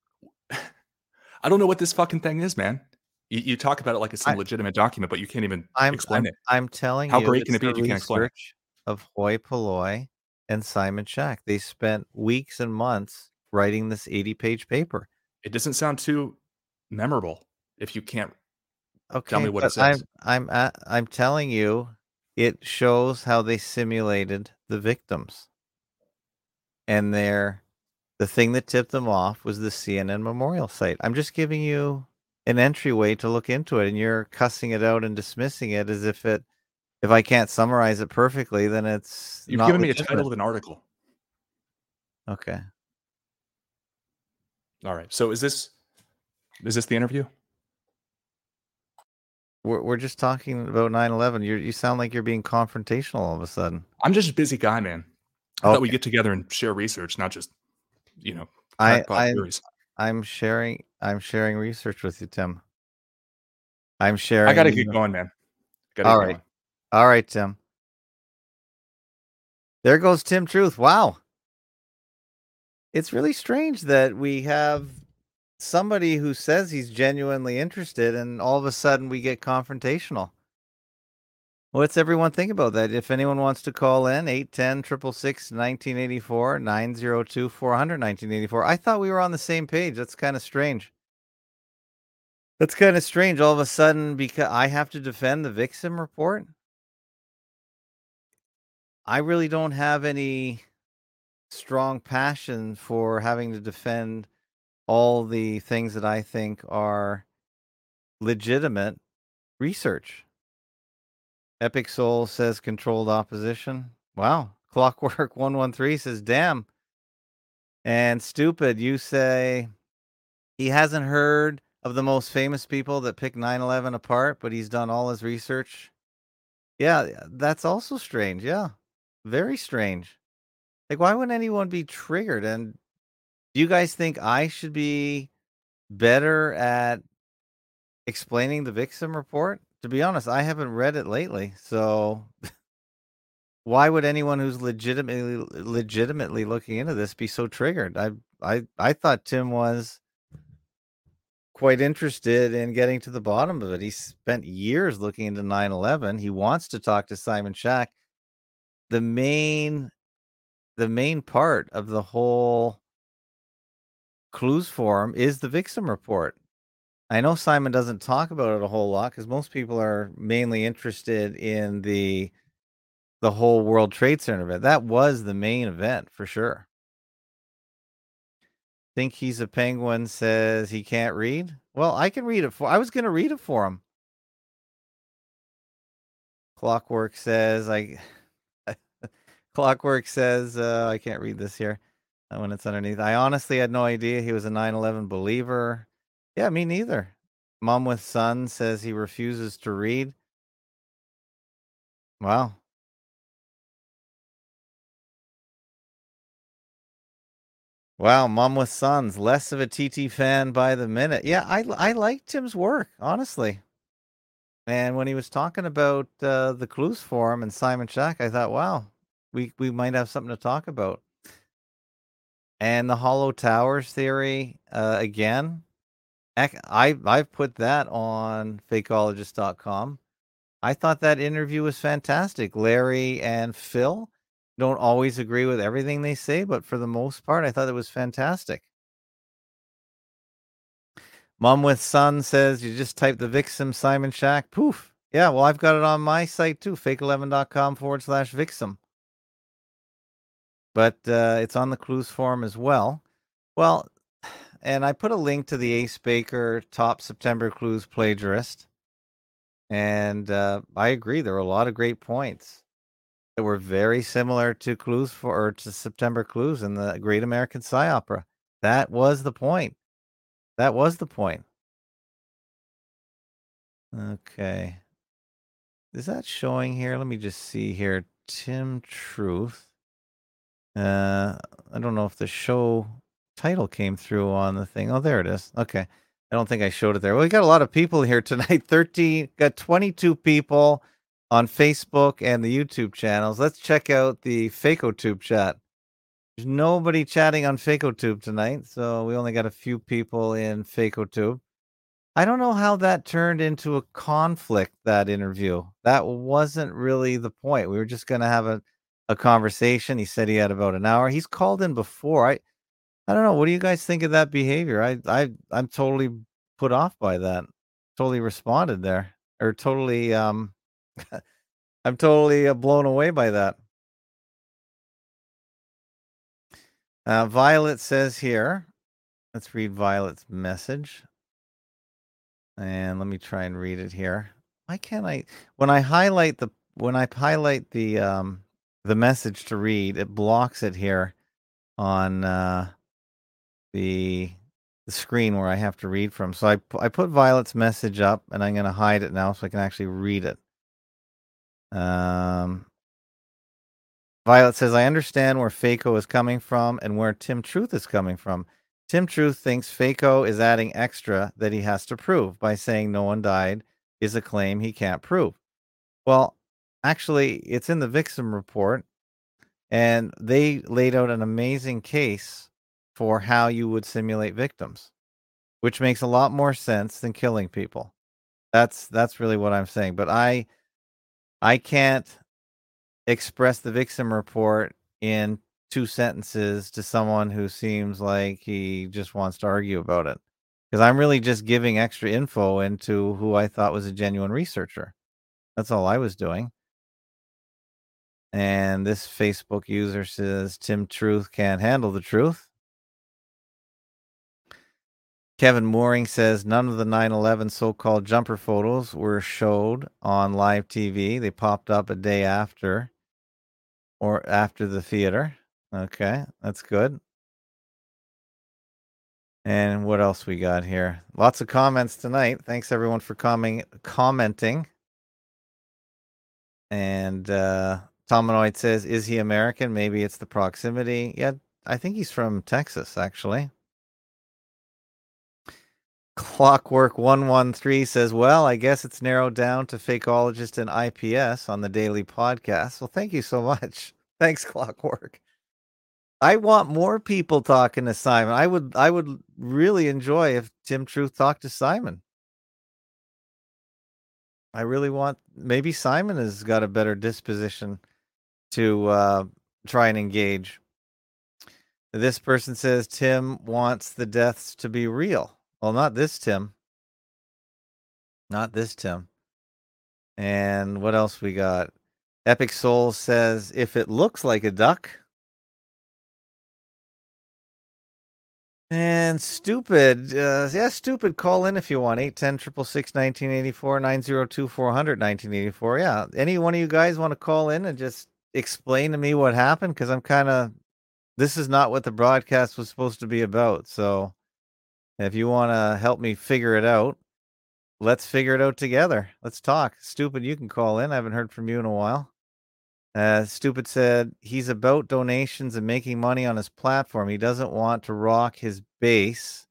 I don't know what this fucking thing is, man. You talk about it like it's some legitimate document, but you can't even explain it. I'm telling How you, great can it's it be the if you can't explain it? research of Hoi Polloi and Simon Schach. They spent weeks and months writing this 80-page paper. It doesn't sound too memorable if you can't tell Okay, me what but it says. I'm telling you, it shows how they simulated the victims. And the thing that tipped them off was the CNN memorial site. I'm just giving you an entryway to look into it, and you're cussing it out and dismissing it as if I can't summarize it perfectly, then it's You've not given me a legitimate. title of an article. Okay. All right. So is this the interview? We're just talking about 9/11. You sound like you're being confrontational all of a sudden. I'm just a busy guy, man. I thought we get together and share research, not just, crackpot theories. I'm sharing research with you, Tim. I'm sharing. I gotta get going, man. All right, Tim. There goes Tim Truth. Wow. It's really strange that we have somebody who says he's genuinely interested and all of a sudden we get confrontational. What's everyone think about that? If anyone wants to call in, 810-666-1984, 902-400-1984. I thought we were on the same page. That's kind of strange. All of a sudden, because I have to defend the VIXIM report. I really don't have any strong passion for having to defend all the things that I think are legitimate research. Epic Soul says controlled opposition. Wow. Clockwork 113 says, damn. And Stupid, you say he hasn't heard of the most famous people that pick 9/11 apart, but he's done all his research. Yeah, that's also strange. Yeah. Very strange. Like, why would anyone be triggered? And do you guys think I should be better at explaining the VIXIM report? To be honest, I haven't read it lately, so why would anyone who's legitimately looking into this be so triggered? I thought Tim was quite interested in getting to the bottom of it. He spent years looking into 9/11. He wants to talk to Simon Schach. The main part of the whole Clues Forum is the VIXIM report. I know Simon doesn't talk about it a whole lot because most people are mainly interested in the whole World Trade Center event. That was the main event for sure. Think he's a penguin says he can't read. Well, I can read it I was going to read it for him. Clockwork says Clockwork says I can't read this here when it's underneath. I honestly had no idea he was a 9/11 believer. Yeah, me neither. Mom with Son says he refuses to read. Wow. Wow, Mom with Sons, less of a TT fan by the minute. Yeah, I like Tim's work, honestly. And when he was talking about the Clues Forum and Simon Shack, I thought, wow, we might have something to talk about. And the Hollow Towers theory, again, I've put that on fakeologist.com. I thought that interview was fantastic. Larry and Phil don't always agree with everything they say, but for the most part, I thought it was fantastic. Mom with Son says you just type the Vixum Simon Shack. Poof. Yeah, well, I've got it on my site too, fake11.com/Vixum. But it's on the Clues Forum as well. Well, and I put a link to the Ace Baker top September Clues plagiarist. And I agree. There were a lot of great points that were very similar to to September Clues and the Great American Psy Opera. That was the point. That was the point. Okay. Is that showing here? Let me just see here. Tim Truth. I don't know if the show title came through on the thing. Oh, there it is. Okay. I don't think I showed it there. Well, we got a lot of people here tonight. 22 people on Facebook and the YouTube channels. Let's check out the FakoTube chat. There's nobody chatting on FakoTube tonight, so we only got a few people in FakoTube. I don't know how that turned into a conflict, that interview. That wasn't really the point. We were just going to have a conversation. He said he had about an hour. He's called in before. I don't know. What do you guys think of that behavior? I'm totally put off by that. Totally responded there, or totally I'm totally blown away by that. Violet says here. Let's read Violet's message. And let me try and read it here. Why can't I? When I highlight the message to read, it blocks it here on the screen where I have to read from. So I put Violet's message up, and I'm going to hide it now so I can actually read it. Violet says, I understand where Fako is coming from and where Tim Truth is coming from. Tim Truth thinks Fako is adding extra that he has to prove by saying no one died is a claim he can't prove. Well, actually, it's in the Vixum report, and they laid out an amazing case for how you would simulate victims, which makes a lot more sense than killing people. That's really what I'm saying. But I can't express the Vixum report in 2 sentences to someone who seems like he just wants to argue about it, because I'm really just giving extra info into who I thought was a genuine researcher. That's all I was doing. And this Facebook user says Tim Truth can't handle the truth. Kevin Mooring says none of the 9/11 so-called jumper photos were showed on live TV. They popped up a day after or after the theater. Okay, that's good. And what else we got here? Lots of comments tonight. Thanks everyone for commenting. And Tomanoid says, is he American? Maybe it's the proximity. Yeah, I think he's from Texas, actually. Clockwork 113 says, well, I guess it's narrowed down to Fakeologist and IPS on the daily podcast. Well, thank you so much. Thanks, Clockwork. I want more people talking to Simon. I would really enjoy if Tim Truth talked to Simon. I really want, maybe Simon has got a better disposition to try and engage. This person says Tim wants the deaths to be real. Well, not this Tim. Not this Tim. And what else we got? Epic Soul says, if it looks like a duck. And stupid, stupid. Call in if you want. 810-666-1984, 902-400-1984. Yeah, any one of you guys want to call in and just explain to me what happened? Because this is not what the broadcast was supposed to be about. So if you want to help me figure it out, let's figure it out together. Let's talk. Stupid, you can call in. I haven't heard from you in a while. Stupid said he's about donations and making money on his platform. He doesn't want to rock his base.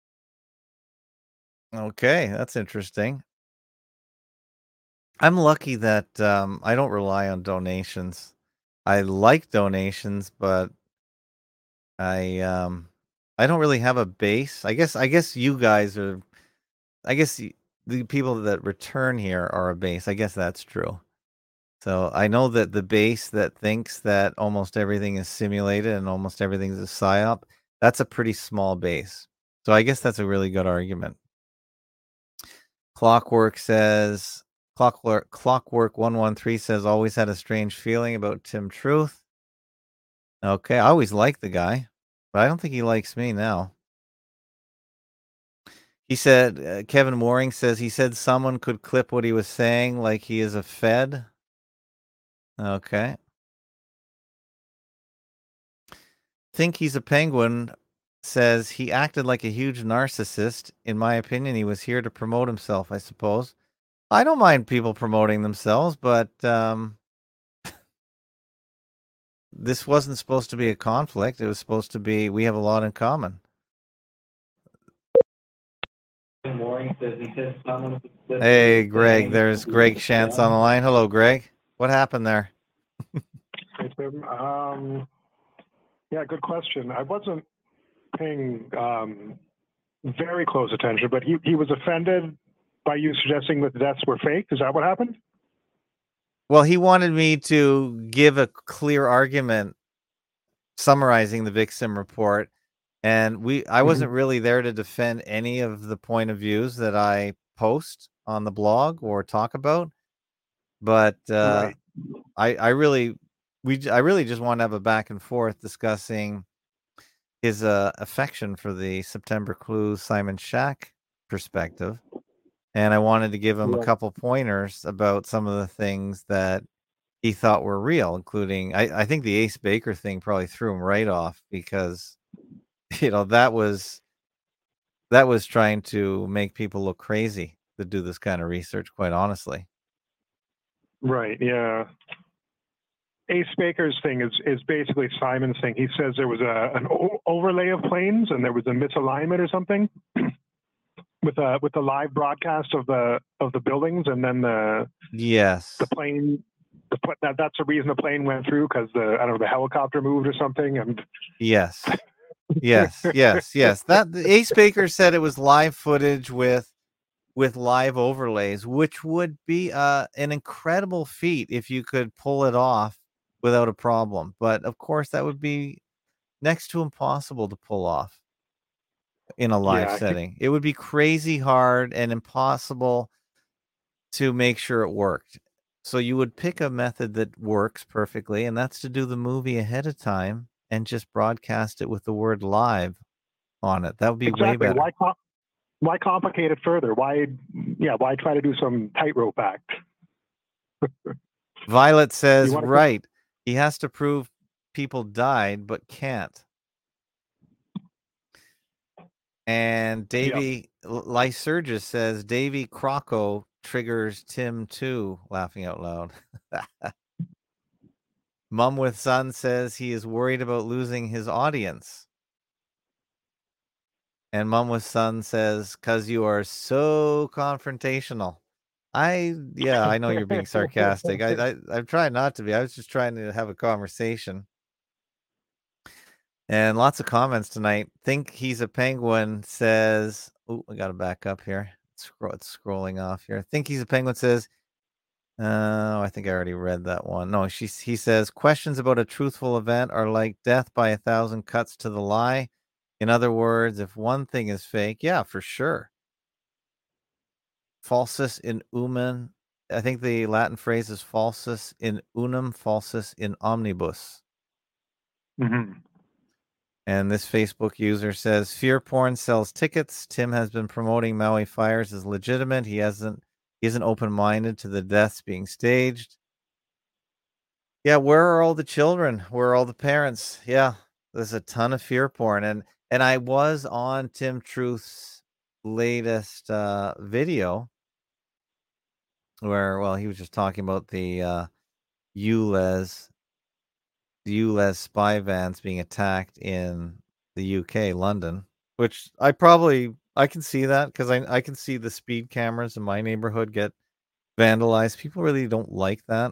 Okay, that's interesting. I'm lucky that I don't rely on donations. I like donations, but I don't really have a base. I guess you guys are. I guess the people that return here are a base. I guess that's true. So I know that the base that thinks that almost everything is simulated and almost everything is a psyop, that's a pretty small base. So I guess that's a really good argument. Clockwork 113 says always had a strange feeling about Tim Truth. Okay, I always liked the guy, but I don't think he likes me now. He said, Kevin Waring says he said someone could clip what he was saying like he is a Fed. Okay. Think he's a penguin says he acted like a huge narcissist. In my opinion, he was here to promote himself, I suppose. I don't mind people promoting themselves, but this wasn't supposed to be a conflict. It was supposed to be we have a lot in common. Hey, Greg, there's Greg Shantz on the line. Hello, Greg. What happened there? Hey, Tim. Yeah, good question. I wasn't paying very close attention, but he was offended by you suggesting that the deaths were fake. Is that what happened? Well, he wanted me to give a clear argument summarizing the VIXIM report. And I wasn't really there to defend any of the point of views that I post on the blog or talk about. But right. I really just want to have a back and forth discussing his affection for the September Clues Simon Shack perspective. And I wanted to give him a couple pointers about some of the things that he thought were real, including I think the Ace Baker thing probably threw him right off because that was trying to make people look crazy to do this kind of research, quite honestly. Right, yeah. Ace Baker's thing is basically Simon's thing. He says there was an overlay of planes and there was a misalignment or something with the live broadcast of the buildings, and then the plane. That's the reason the plane went through, because the helicopter moved or something. And yes. That Ace Baker said it was live footage with live overlays, which would be an incredible feat if you could pull it off without a problem. But of course, that would be next to impossible to pull off in a live setting. It would be crazy hard and impossible to make sure it worked. So you would pick a method that works perfectly, and that's to do the movie ahead of time and just broadcast it with the word live on it. That would be way better. Why complicate it further? Why try to do some tightrope act? Violet says, right. He has to prove people died, but can't. And Davey Lysurgis says, Davey Crocco triggers Tim too, laughing out loud. Mum with Son says he is worried about losing his audience. And Mum with Son says, because you are so confrontational. I know you're being sarcastic. I've tried not to be. I was just trying to have a conversation. And lots of comments tonight. Think he's a penguin says, oh, I got to back up here. It's scrolling off here. Think he's a penguin says, I think I already read that one. No, he says, questions about a truthful event are like death by 1,000 cuts to the lie. In other words, if one thing is fake, yeah, for sure. Falsus in umen. I think the Latin phrase is falsus in unum, falsus in omnibus. Mm-hmm. And this Facebook user says, fear porn sells tickets. Tim has been promoting Maui fires as legitimate. He isn't open-minded to the deaths being staged. Yeah, where are all the children? Where are all the parents? Yeah, there's a ton of fear porn. And I was on Tim Truth's latest video where, well, he was just talking about the ULEZ spy vans being attacked in the UK, London, which I can see that because I can see the speed cameras in my neighborhood get vandalized. People really don't like that.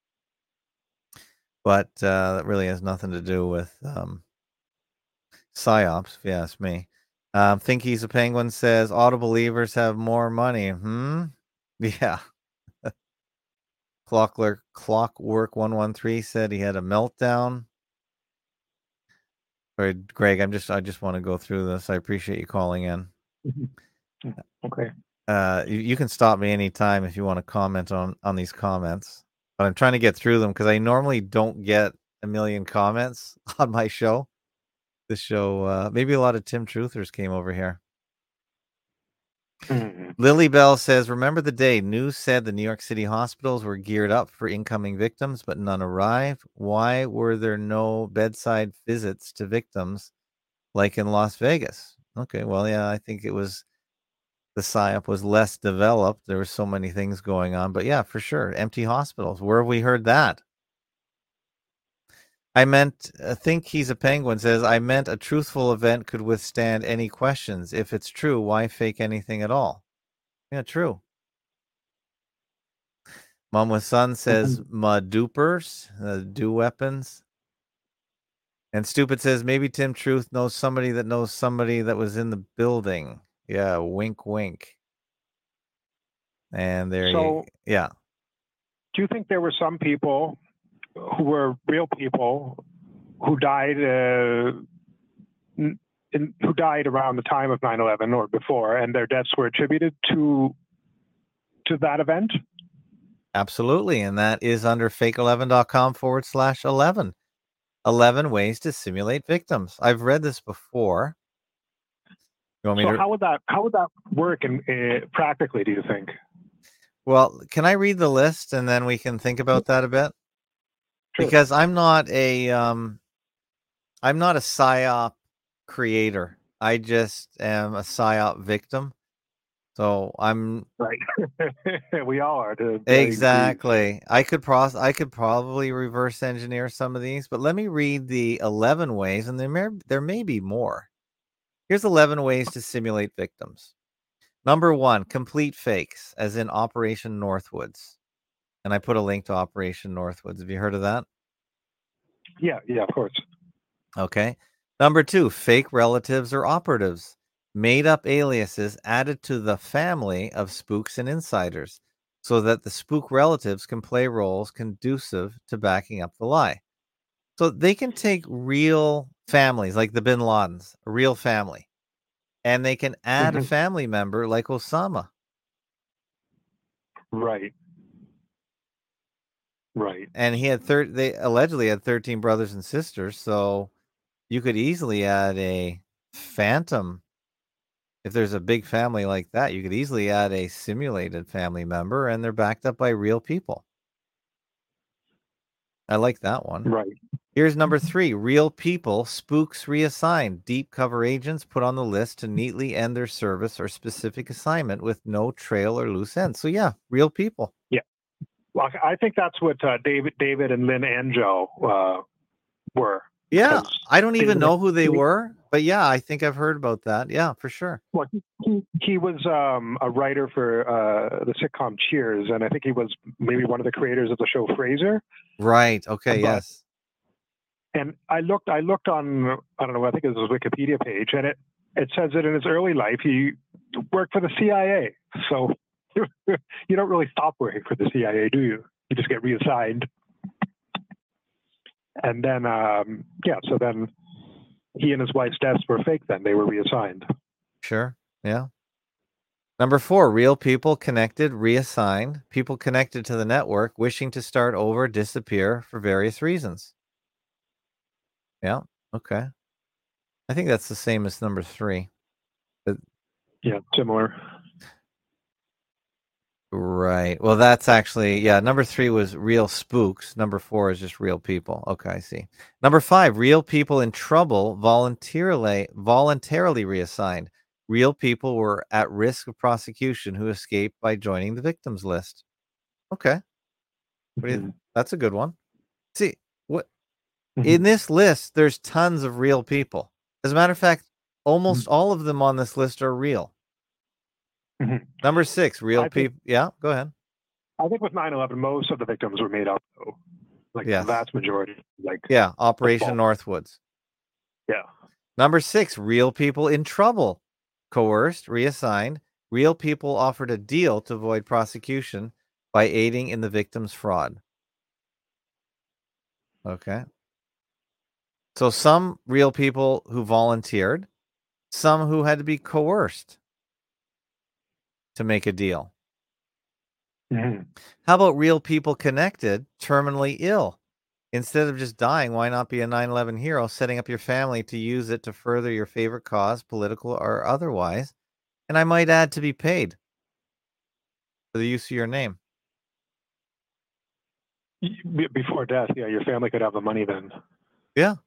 But that really has nothing to do with psyops, if you ask me. Think he's a penguin says auto believers have more money. Yeah. Clockwork 113 said he had a meltdown. Sorry, Greg, I just want to go through this. I appreciate you calling in. Okay. You can stop me anytime if you want to comment on these comments. But I'm trying to get through them because I normally don't get a million comments on my show. This show, maybe a lot of Tim Truthers came over here. Lily Bell says, remember the day news said the New York City hospitals were geared up for incoming victims, but none arrived? Why were there no bedside visits to victims like in Las Vegas? Okay, well, yeah, I think it was the PSYOP was less developed. There were so many things going on, but yeah, for sure. Empty hospitals. Where have we heard that? I think he's a penguin says, I meant a truthful event could withstand any questions. If it's true, why fake anything at all? Yeah, true. Mom with Son says, ma dupers, do weapons. And Stupid says, maybe Tim Truth knows somebody that was in the building. Yeah, wink, wink. And yeah. Do you think there were some people who were real people who died who died around the time of 9/11 or before, and their deaths were attributed to that event? Absolutely, and that is under fake11.com/11. 11 ways to simulate victims. I've read this before. How would that work practically, do you think? Well, can I read the list and then we can think about that a bit? Sure. Because I'm not a PSYOP creator. I just am a PSYOP victim. So I'm right. We all are. Exactly. I could probably reverse engineer some of these, but let me read the 11 ways, and there may be more. Here's 11 ways to simulate victims. Number 1, complete fakes, as in Operation Northwoods. And I put a link to Operation Northwoods. Have you heard of that? Yeah, of course. Okay. Number 2, fake relatives or operatives. Made up aliases added to the family of spooks and insiders so that the spook relatives can play roles conducive to backing up the lie. So they can take real families like the Bin Ladens, a real family, and they can add a family member like Osama. Right. And they allegedly had 13 brothers and sisters, so you could easily add a phantom. If there's a big family like that, you could easily add a simulated family member, and they're backed up by real people. I like that one. Right. Here's number 3. Real people, spooks reassigned. Deep cover agents put on the list to neatly end their service or specific assignment with no trail or loose ends. So yeah, real people. Yeah. Well, I think that's what David and Lynn Anjo were. Yeah, I don't even know who they were, but yeah, I think I've heard about that. Yeah, for sure. Well, he was a writer for the sitcom Cheers, and I think he was maybe one of the creators of the show Frasier. Right. Okay. Yes. And I looked on, I don't know, I think it was his Wikipedia page, and it says that in his early life he worked for the CIA. So you don't really stop working for the CIA, do you? You just get reassigned. And then, so then he and his wife's deaths were fake then. They were reassigned. Sure. Yeah. Number 4, real people connected, reassigned. People connected to the network, wishing to start over, disappear for various reasons. Yeah. Okay. I think that's the same as number 3. Yeah, similar. Right. Well, that's actually, number 3 was real spooks. Number 4 is just real people. Okay, I see. Number 5, real people in trouble voluntarily reassigned. Real people were at risk of prosecution who escaped by joining the victims list. Okay. That's a good one. See, what in this list, there's tons of real people. As a matter of fact, almost all of them on this list are real. Number 6, real people. Yeah, go ahead. I think with 9/11, most of the victims were made up, though. Like the vast majority. Operation Northwoods. Yeah. Number 6, real people in trouble, coerced, reassigned. Real people offered a deal to avoid prosecution by aiding in the victim's fraud. Okay. So some real people who volunteered, some who had to be coerced to make a deal. How about real people connected, terminally ill? Instead of just dying, why not be a 9/11 hero, setting up your family to use it to further your favorite cause, political or otherwise? And I might add, to be paid for the use of your name. Before death, your family could have the money then. Yeah.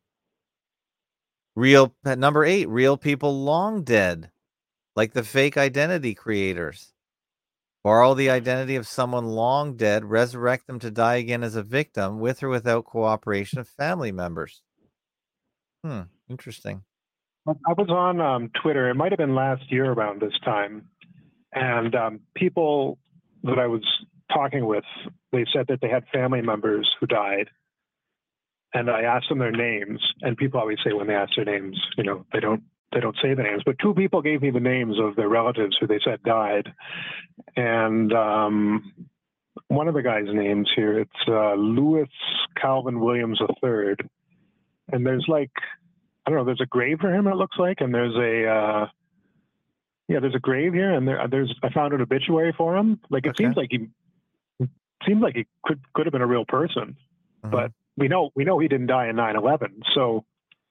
Number 8, real people long dead, like the fake identity creators. Borrow the identity of someone long dead, resurrect them to die again as a victim, with or without cooperation of family members. Interesting. I was on Twitter. It might have been last year around this time. And people that I was talking with, they said that they had family members who died. And I asked them their names. And people always say when they ask their names, they don't say the names. But 2 people gave me the names of their relatives who they said died. And one of the guys' names here, it's Louis Calvin Williams III. And there's there's a grave for him, it looks like. And there's there's a grave here. And I found an obituary for him. It seems like he could have been a real person. But we know he didn't die in 9/11. So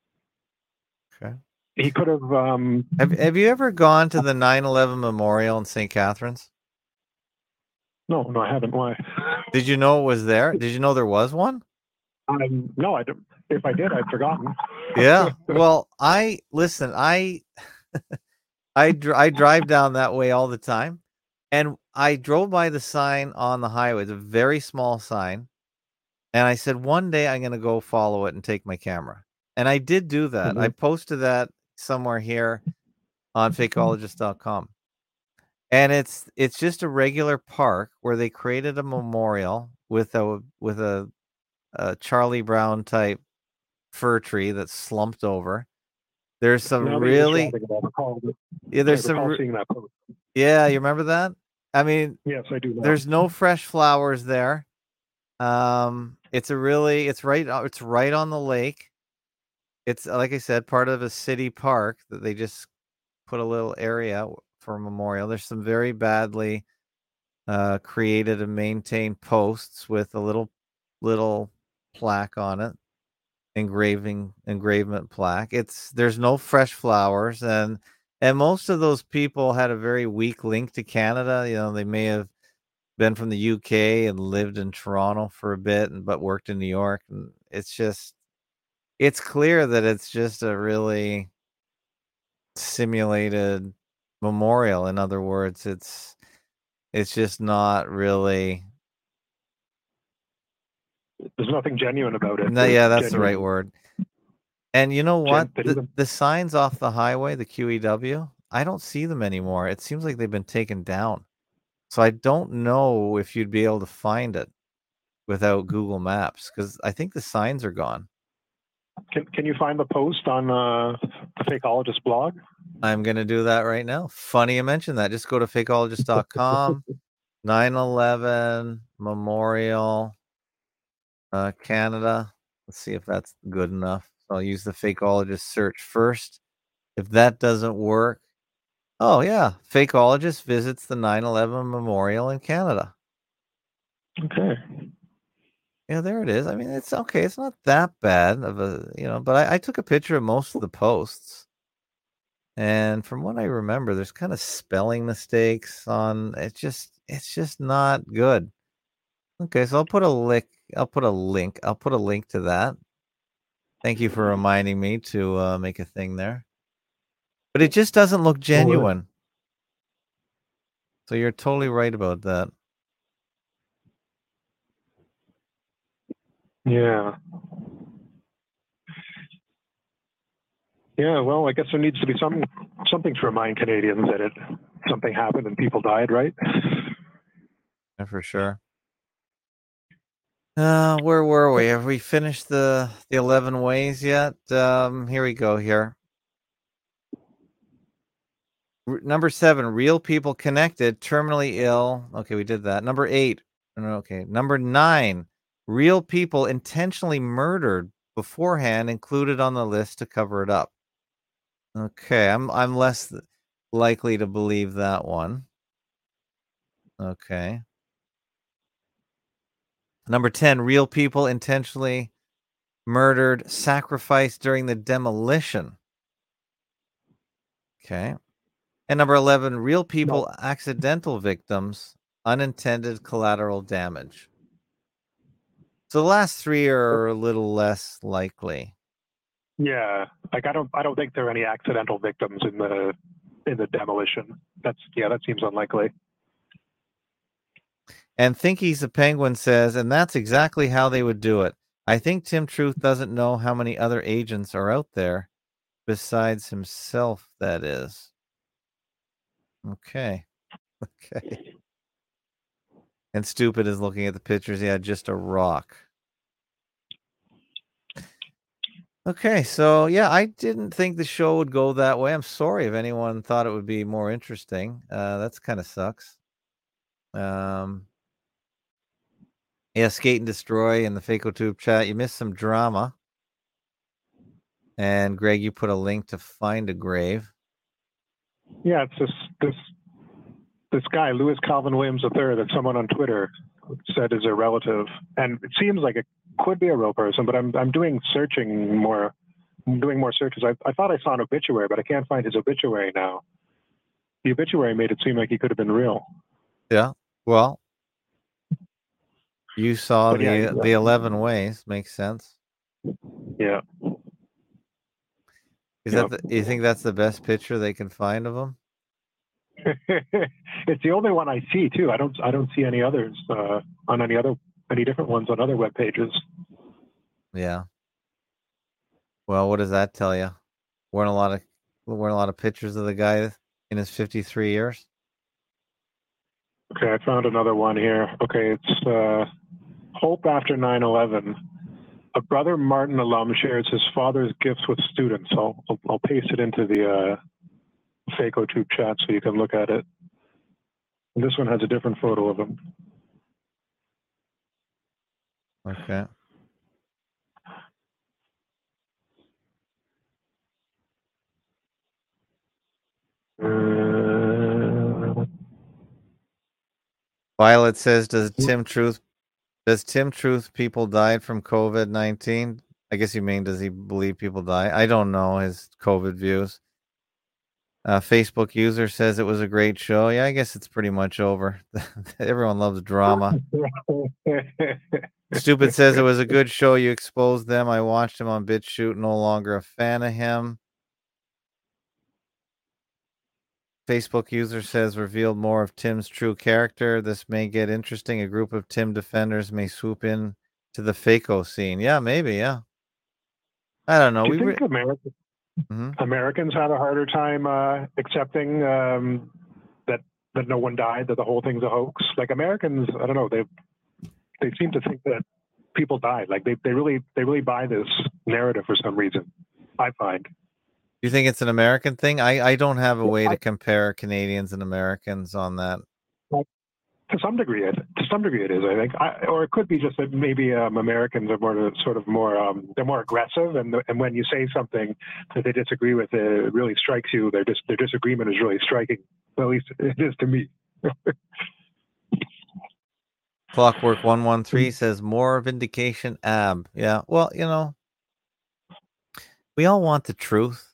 he could have. Have you ever gone to the 9/11 memorial in St. Catharines? No, I haven't. Why? Did you know it was there? Did you know there was one? No, I don't. If I did, I'd forgotten. Yeah. Well, I drive down that way all the time, and I drove by the sign on the highway. It's a very small sign, and I said, one day I'm going to go follow it and take my camera. And I did do that. I posted that somewhere here on fakeologist.com. And it's just a regular park where they created a memorial with a Charlie Brown type fir tree that's slumped over. There's some really there's some you remember that? I mean, yes, I do. There's no fresh flowers there. It's right on the lake. It's, like I said, part of a city park that they just put a little area for a memorial. There's some very badly created and maintained posts with a little plaque on it, engravement plaque. There's no fresh flowers, and most of those people had a very weak link to Canada. They may have been from the UK and lived in Toronto for a bit, but worked in New York, and it's clear that it's just a really simulated memorial. In other words, it's just not really. There's nothing genuine about it. No, yeah, that's the right word. And you know what? The signs off the highway, the QEW, I don't see them anymore. It seems like they've been taken down. So I don't know if you'd be able to find it without Google Maps, because I think the signs are gone. Can you find the post on the Fakeologist blog? I'm going to do that right now. Funny you mentioned that. Just go to fakeologist.com, 9/11 Memorial, Canada. Let's see if that's good enough. So I'll use the Fakeologist search first. If that doesn't work, oh yeah, Fakeologist visits the 9/11 Memorial in Canada. Okay. Yeah, there it is. I mean, it's okay. It's not that bad of a, but I took a picture of most of the posts. And from what I remember, there's kind of spelling mistakes on it's just not good. Okay, so I'll put a link. I'll put a link to that. Thank you for reminding me to make a thing there. But it just doesn't look genuine. So you're totally right about that. Yeah. Yeah, well, I guess there needs to be something to remind Canadians that something happened and people died, right? Yeah, for sure. Where were we? Have we finished the 11 ways yet? Here we go here. Number 7, real people connected, terminally ill. Okay, we did that. Number 8. Okay. Number 9, real people intentionally murdered beforehand, included on the list to cover it up. Okay, I'm less likely to believe that one. Okay. Number 10, real people intentionally murdered, sacrificed during the demolition. Okay. And number 11, real people, accidental victims, unintended collateral damage. So the last 3 are a little less likely. Yeah, like I don't think there are any accidental victims in the demolition. That seems unlikely. And Think He's a Penguin says, and that's exactly how they would do it. I think Tim Truth doesn't know how many other agents are out there besides himself, that is. Okay. Okay. And Stupid is looking at the pictures. He had just a rock. Okay, so yeah, I didn't think the show would go that way. I'm sorry if anyone thought it would be more interesting. That's kind of sucks. Yeah, Skate and Destroy in the FacoTube chat. You missed some drama. And Greg, you put a link to Find a Grave. Yeah, it's this guy, Louis Calvin Williams III, that someone on Twitter said is a relative, and it seems like it could be a real person. But I'm doing more searches. I thought I saw an obituary, but I can't find his obituary now. The obituary made it seem like he could have been real. Yeah, well, you saw the 11 ways. Makes sense. Yeah. You think that's the best picture they can find of him? It's the only one I see too. I don't see any others on any different ones on other web pages. Yeah. Well, what does that tell you? Weren't a lot of pictures of the guy in his 53 years. Okay, I found another one here. Okay, it's Hope after 9/11. A brother Martin alum shares his father's gifts with students. I'll paste it into the FacoTube chat so you can look at it. And this one has a different photo of him. Okay. Violet says, does Tim Truth people died from COVID-19? I guess you mean, does he believe people die? I don't know his COVID views. Facebook user says it was a great show. Yeah, I guess it's pretty much over. Everyone loves drama. Stupid says it was a good show. You exposed them. I watched him on BitChute. No longer a fan of him. Facebook user says revealed more of Tim's true character. This may get interesting. A group of Tim defenders may swoop in to the Faco scene. Yeah, maybe. Yeah. I don't know. Do you think Americans have a harder time accepting that no one died, that the whole thing's a hoax? Like Americans, I don't know. They seem to think that people died. Like they really buy this narrative for some reason, I find. You think it's an American thing? I don't have a way to compare Canadians and Americans on that. To some degree, it is. I think, or it could be just that maybe Americans are they're more aggressive, and when you say something that they disagree with, it really strikes you. Their disagreement is really striking. Well, at least it is to me. Clockwork 113 says more vindication ab. Yeah. Well, we all want the truth,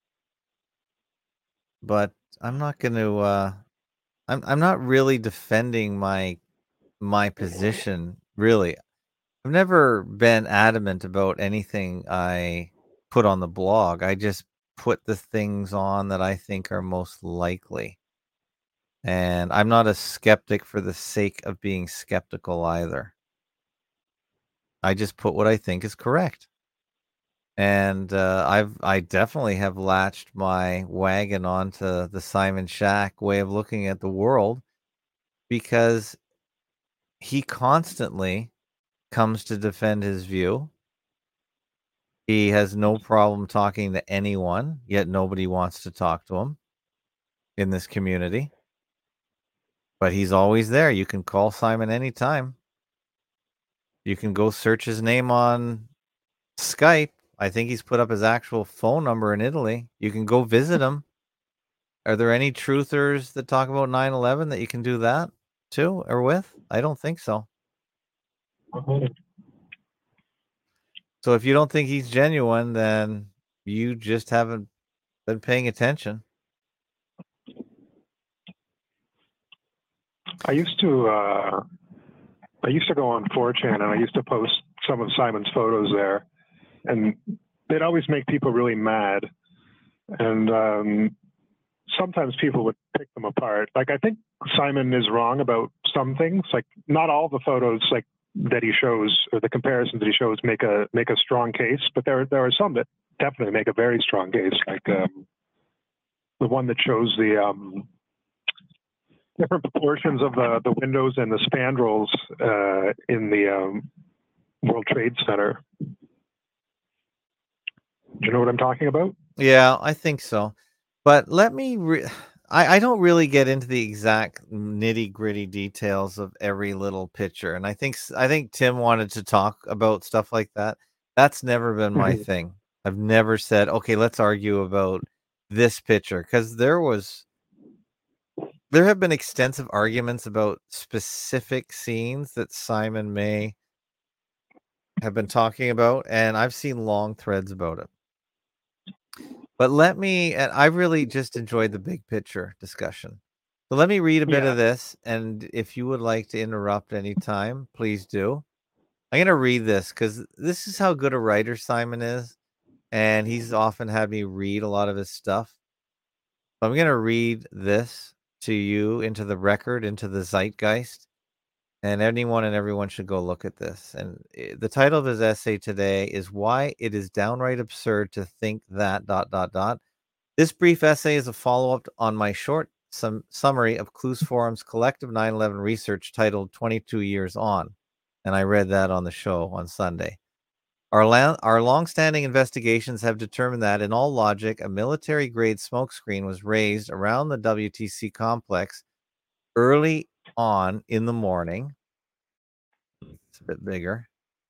but I'm not going to I'm not really defending my position, really. I've never been adamant about anything I put on the blog. I just put the things on that I think are most likely. And I'm not a skeptic for the sake of being skeptical either. I just put what I think is correct. And I definitely have latched my wagon onto the Simon Shack way of looking at the world, because he constantly comes to defend his view. He has no problem talking to anyone, yet nobody wants to talk to him in this community. But he's always there. You can call Simon anytime. You can go search his name on Skype. I think he's put up his actual phone number in Italy. You can go visit him. Are there any truthers that talk about 9/11 that you can do that to or with? I don't think so. So if you don't think he's genuine, then you just haven't been paying attention. I used to go on 4chan, and I used to post some of Simon's photos there, and they'd always make people really mad. And sometimes people would pick them apart. Like, I think Simon is wrong about some things. Like, not all the photos that he shows, or the comparisons that he shows, make a strong case, but there are some that definitely make a very strong case. Like the one that shows the different proportions of the windows and the spandrels in the World Trade Center. Do you know what I'm talking about? Yeah, I think so. But let me I don't really get into the exact nitty-gritty details of every little picture. And I think Tim wanted to talk about stuff like that. That's never been my thing. I've never said, okay, let's argue about this picture, because there have been extensive arguments about specific scenes that Simon may have been talking about, and I've seen long threads about it. But I really just enjoyed the big picture discussion. So let me read a bit of this, and if you would like to interrupt anytime, please do. I'm going to read this because this is how good a writer Simon is, and he's often had me read a lot of his stuff. So I'm going to read this to you into the record, into the zeitgeist, and anyone and everyone should go look at this. And the title of his essay today is "Why It Is Downright Absurd to Think That ... This brief essay is a follow-up on my short summary of Clues Forum's collective 9/11 research titled 22 Years On, and I read that on the show on Sunday. Our long-standing investigations have determined that, in all logic, a military-grade smokescreen was raised around the WTC complex early on in the morning. It's a bit bigger.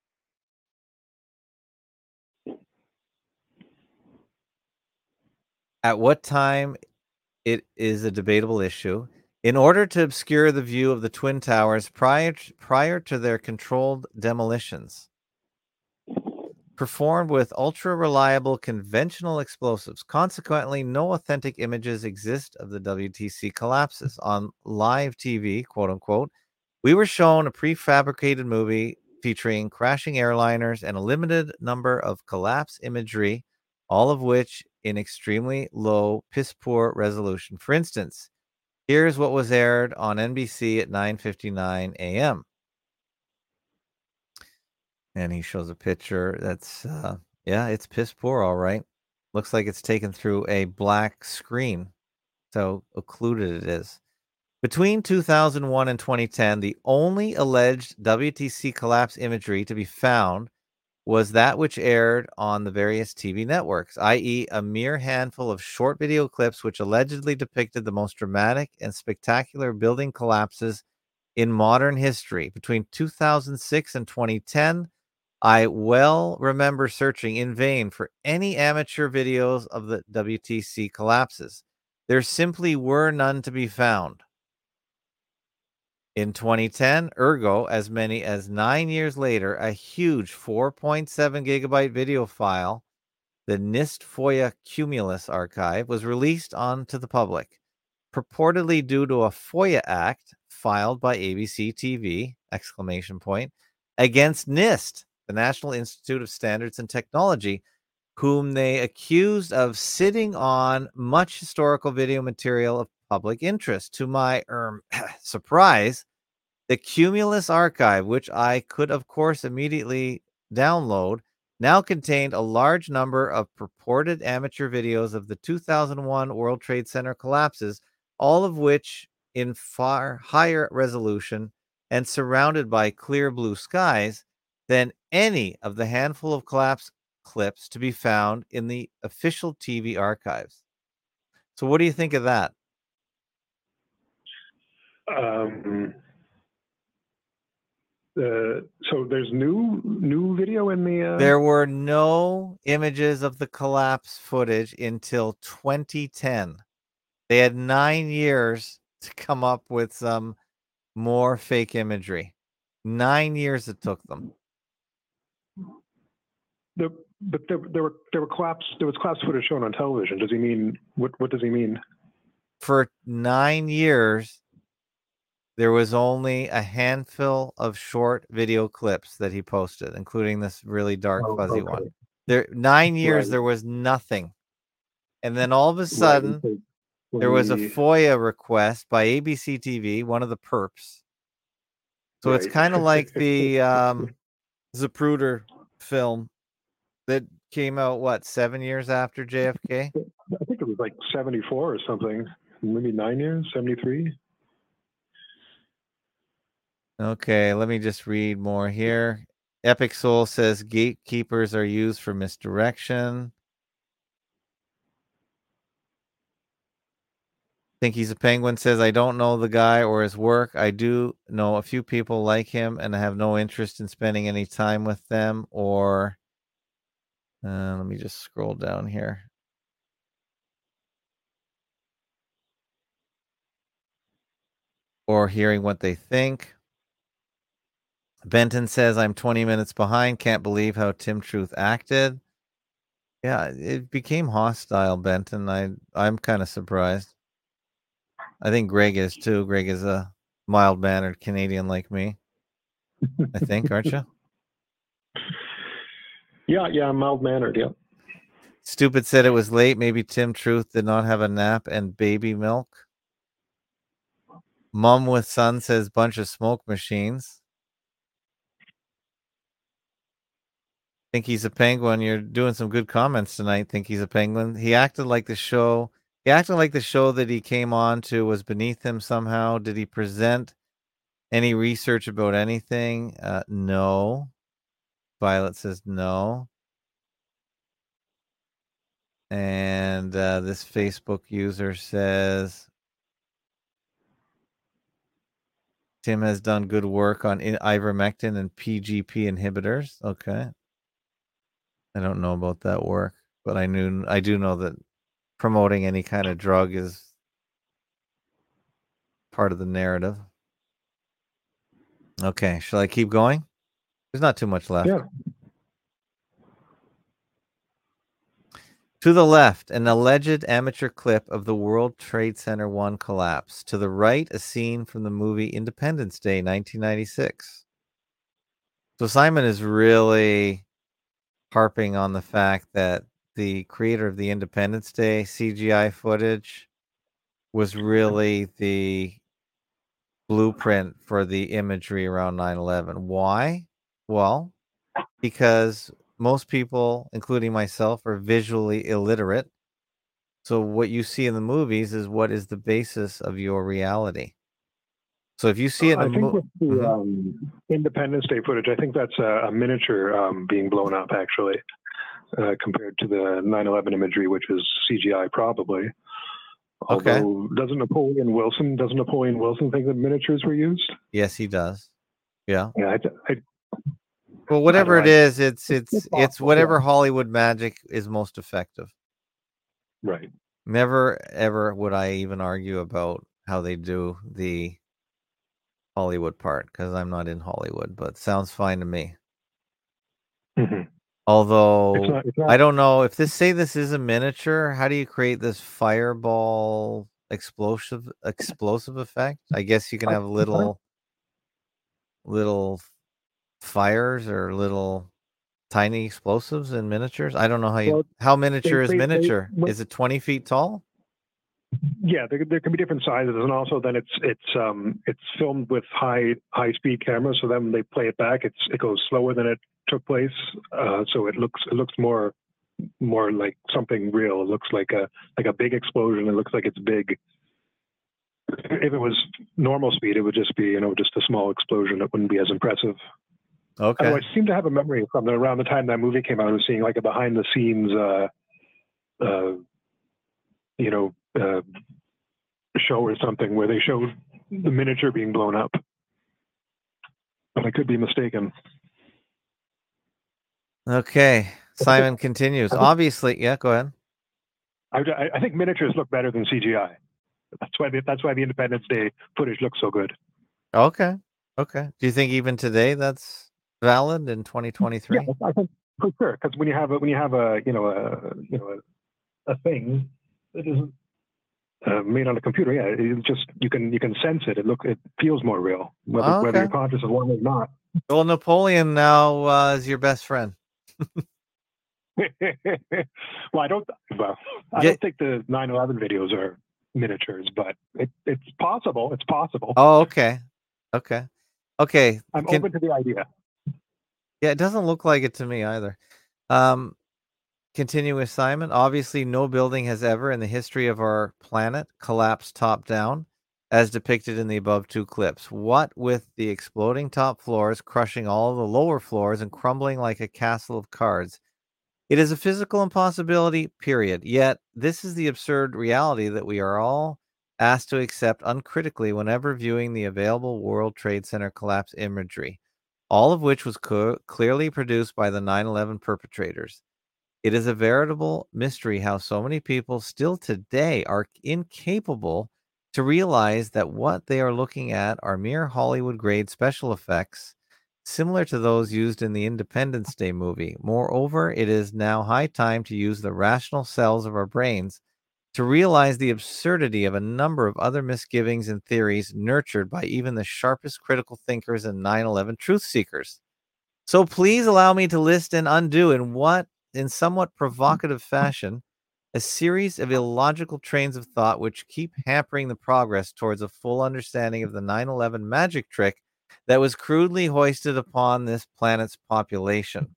At what time, it is a debatable issue, in order to obscure the view of the Twin Towers prior to their controlled demolitions, performed with ultra-reliable conventional explosives. Consequently, no authentic images exist of the WTC collapses. On live TV, quote-unquote, we were shown a prefabricated movie featuring crashing airliners and a limited number of collapse imagery, all of which in extremely low, piss-poor resolution. For instance, here's what was aired on NBC at 9:59 a.m. And he shows a picture that's, it's piss poor, all right. Looks like it's taken through a black screen. So occluded it is. Between 2001 and 2010, the only alleged WTC collapse imagery to be found was that which aired on the various TV networks, i.e. a mere handful of short video clips which allegedly depicted the most dramatic and spectacular building collapses in modern history. Between 2006 and 2010, I well remember searching in vain for any amateur videos of the WTC collapses. There simply were none to be found. In 2010, ergo, as many as 9 years later, a huge 4.7 gigabyte video file, the NIST FOIA Cumulus archive, was released onto the public, purportedly due to a FOIA act filed by ABC TV, ! Against NIST, the National Institute of Standards and Technology, whom they accused of sitting on much historical video material of public interest. To my surprise, the Cumulus archive, which I could, of course, immediately download, now contained a large number of purported amateur videos of the 2001 World Trade Center collapses, all of which in far higher resolution and surrounded by clear blue skies than any of the handful of collapse clips to be found in the official TV archives. So what do you think of that? So there's new video in the. There were no images of the collapse footage until 2010. They had 9 years to come up with some more fake imagery. 9 years it took them. But there were collapse. There was collapse footage shown on television. Does he mean what does he mean? For 9 years, there was only a handful of short video clips that he posted, including this really dark, fuzzy one. 9 years, there was nothing. And then all of a sudden, there was a FOIA request by ABC TV, one of the perps. So it's kind of like the Zapruder film that came out, 7 years after JFK? I think it was like 74 or something. Maybe 9 years, 73. Okay, let me just read more here. Epic Soul says gatekeepers are used for misdirection. Think He's a Penguin says, I don't know the guy or his work. I do know a few people like him and I have no interest in spending any time with them. Or let me just scroll down here. Or hearing what they think. Benton says, I'm 20 minutes behind. Can't believe how Tim Truth acted. Yeah, it became hostile, Benton. I'm kind of surprised. I think Greg is too. Greg is a mild-mannered Canadian like me. I think, aren't you? Yeah, I'm mild-mannered, yeah. Stupid said it was late. Maybe Tim Truth did not have a nap and baby milk. Mom with Son says, bunch of smoke machines. Think He's a Penguin. You're doing some good comments tonight. Think He's a Penguin. He acted like the show that he came on to was beneath him somehow. Did he present any research about anything? No. Violet says no. And this Facebook user says, Tim has done good work on ivermectin and PGP inhibitors. Okay. I don't know about that work, but I do know that promoting any kind of drug is part of the narrative. Okay, shall I keep going? There's not too much left. Yeah. To the left, an alleged amateur clip of the World Trade Center 1 collapse. To the right, a scene from the movie Independence Day, 1996. So Simon is really harping on the fact that the creator of the Independence Day CGI footage was really the blueprint for the imagery around 9/11. Why? Well, because most people, including myself, are visually illiterate. So what you see in the movies is what is the basis of your reality. So if you see it in with the Independence Day footage, I think that's a miniature being blown up, actually, compared to the 9/11 imagery, which is CGI probably. Okay. Although, doesn't Napoleon Wilson think that miniatures were used? Yes, he does. Yeah. Yeah. Well, whatever it is, it's whatever Hollywood magic is most effective. Right. Never, ever would I even argue about how they do the Hollywood part because I'm not in Hollywood, but sounds fine to me. Mhm. Although It's not. I don't know if this is a miniature. How do you create this fireball explosive effect? I guess you can have little fires or little tiny explosives in miniatures. I don't know how miniature is miniature. Is it 20 feet tall? Yeah, there can be different sizes, and also then it's filmed with high speed cameras. So then when they play it back, it goes slower than it took place. So it looks more like something real. It looks like a big explosion. It looks like it's big. If it was normal speed, it would just be just a small explosion. It wouldn't be as impressive. Okay. Although I seem to have a memory from around the time that movie came out, I was seeing like a behind the scenes, show or something where they showed the miniature being blown up. But I could be mistaken. Okay. Simon continues. Obviously, yeah, go ahead. I think miniatures look better than CGI. That's why the Independence Day footage looks so good. Okay. Do you think even today that's valid in 2023? Yeah, I think for sure. Because when you have a thing that isn't made on a computer, yeah, it's just you can sense it. It feels more real, whether you're conscious of one or not. Well, Napoleon now is your best friend. I don't think the 9/11 videos are miniatures, but it's possible. It's possible. Oh, okay. I'm open to the idea. Yeah, it doesn't look like it to me either. Continue with Simon. Obviously, no building has ever in the history of our planet collapsed top down, as depicted in the above two clips. What with the exploding top floors, crushing all the lower floors, and crumbling like a castle of cards. It is a physical impossibility, period. Yet, this is the absurd reality that we are all asked to accept uncritically whenever viewing the available World Trade Center collapse imagery, all of which was clearly produced by the 9/11 perpetrators. It is a veritable mystery how so many people still today are incapable to realize that what they are looking at are mere Hollywood-grade special effects, similar to those used in the Independence Day movie. Moreover, it is now high time to use the rational cells of our brains to realize the absurdity of a number of other misgivings and theories nurtured by even the sharpest critical thinkers and 9/11 truth seekers. So please allow me to list and undo in somewhat provocative fashion, a series of illogical trains of thought which keep hampering the progress towards a full understanding of the 9/11 magic trick that was crudely hoisted upon this planet's population.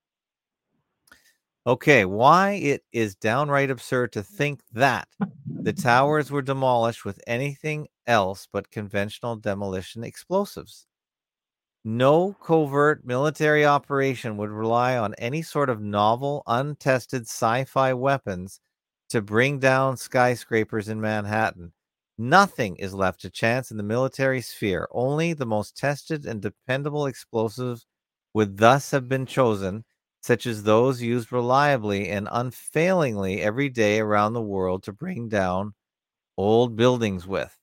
Okay, why it is downright absurd to think that the towers were demolished with anything else but conventional demolition explosives. No covert military operation would rely on any sort of novel, untested sci-fi weapons to bring down skyscrapers in Manhattan. Nothing is left to chance in the military sphere. Only the most tested and dependable explosives would thus have been chosen, such as those used reliably and unfailingly every day around the world to bring down old buildings with.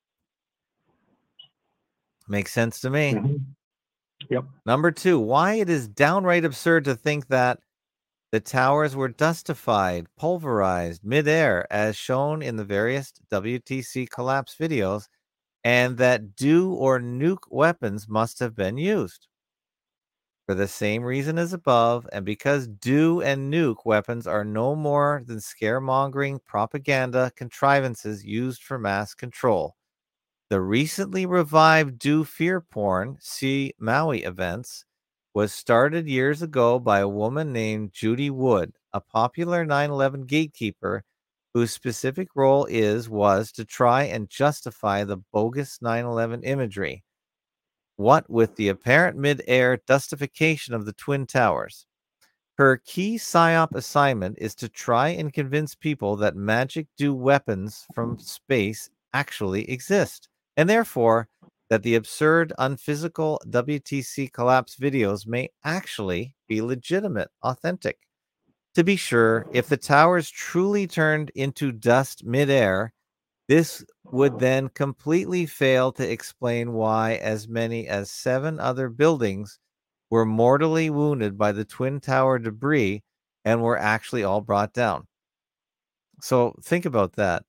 Makes sense to me. Mm-hmm. Yep. Number 2, why it is downright absurd to think that the towers were dustified, pulverized midair, as shown in the various WTC collapse videos, and that DO or nuke weapons must have been used. For the same reason as above, and because DO and nuke weapons are no more than scaremongering propaganda contrivances used for mass control. The recently revived DO fear porn, see Maui events, was started years ago by a woman named Judy Wood, a popular 9/11 gatekeeper whose specific role was to try and justify the bogus 9/11 imagery. What with the apparent mid-air dustification of the Twin Towers. Her key PSYOP assignment is to try and convince people that magic DO weapons from space actually exist, and therefore that the absurd, unphysical WTC collapse videos may actually be legitimate, authentic. To be sure, if the towers truly turned into dust midair, This would then completely fail to explain why as many as 7 other buildings were mortally wounded by the Twin Tower debris and were actually all brought down. So think about that.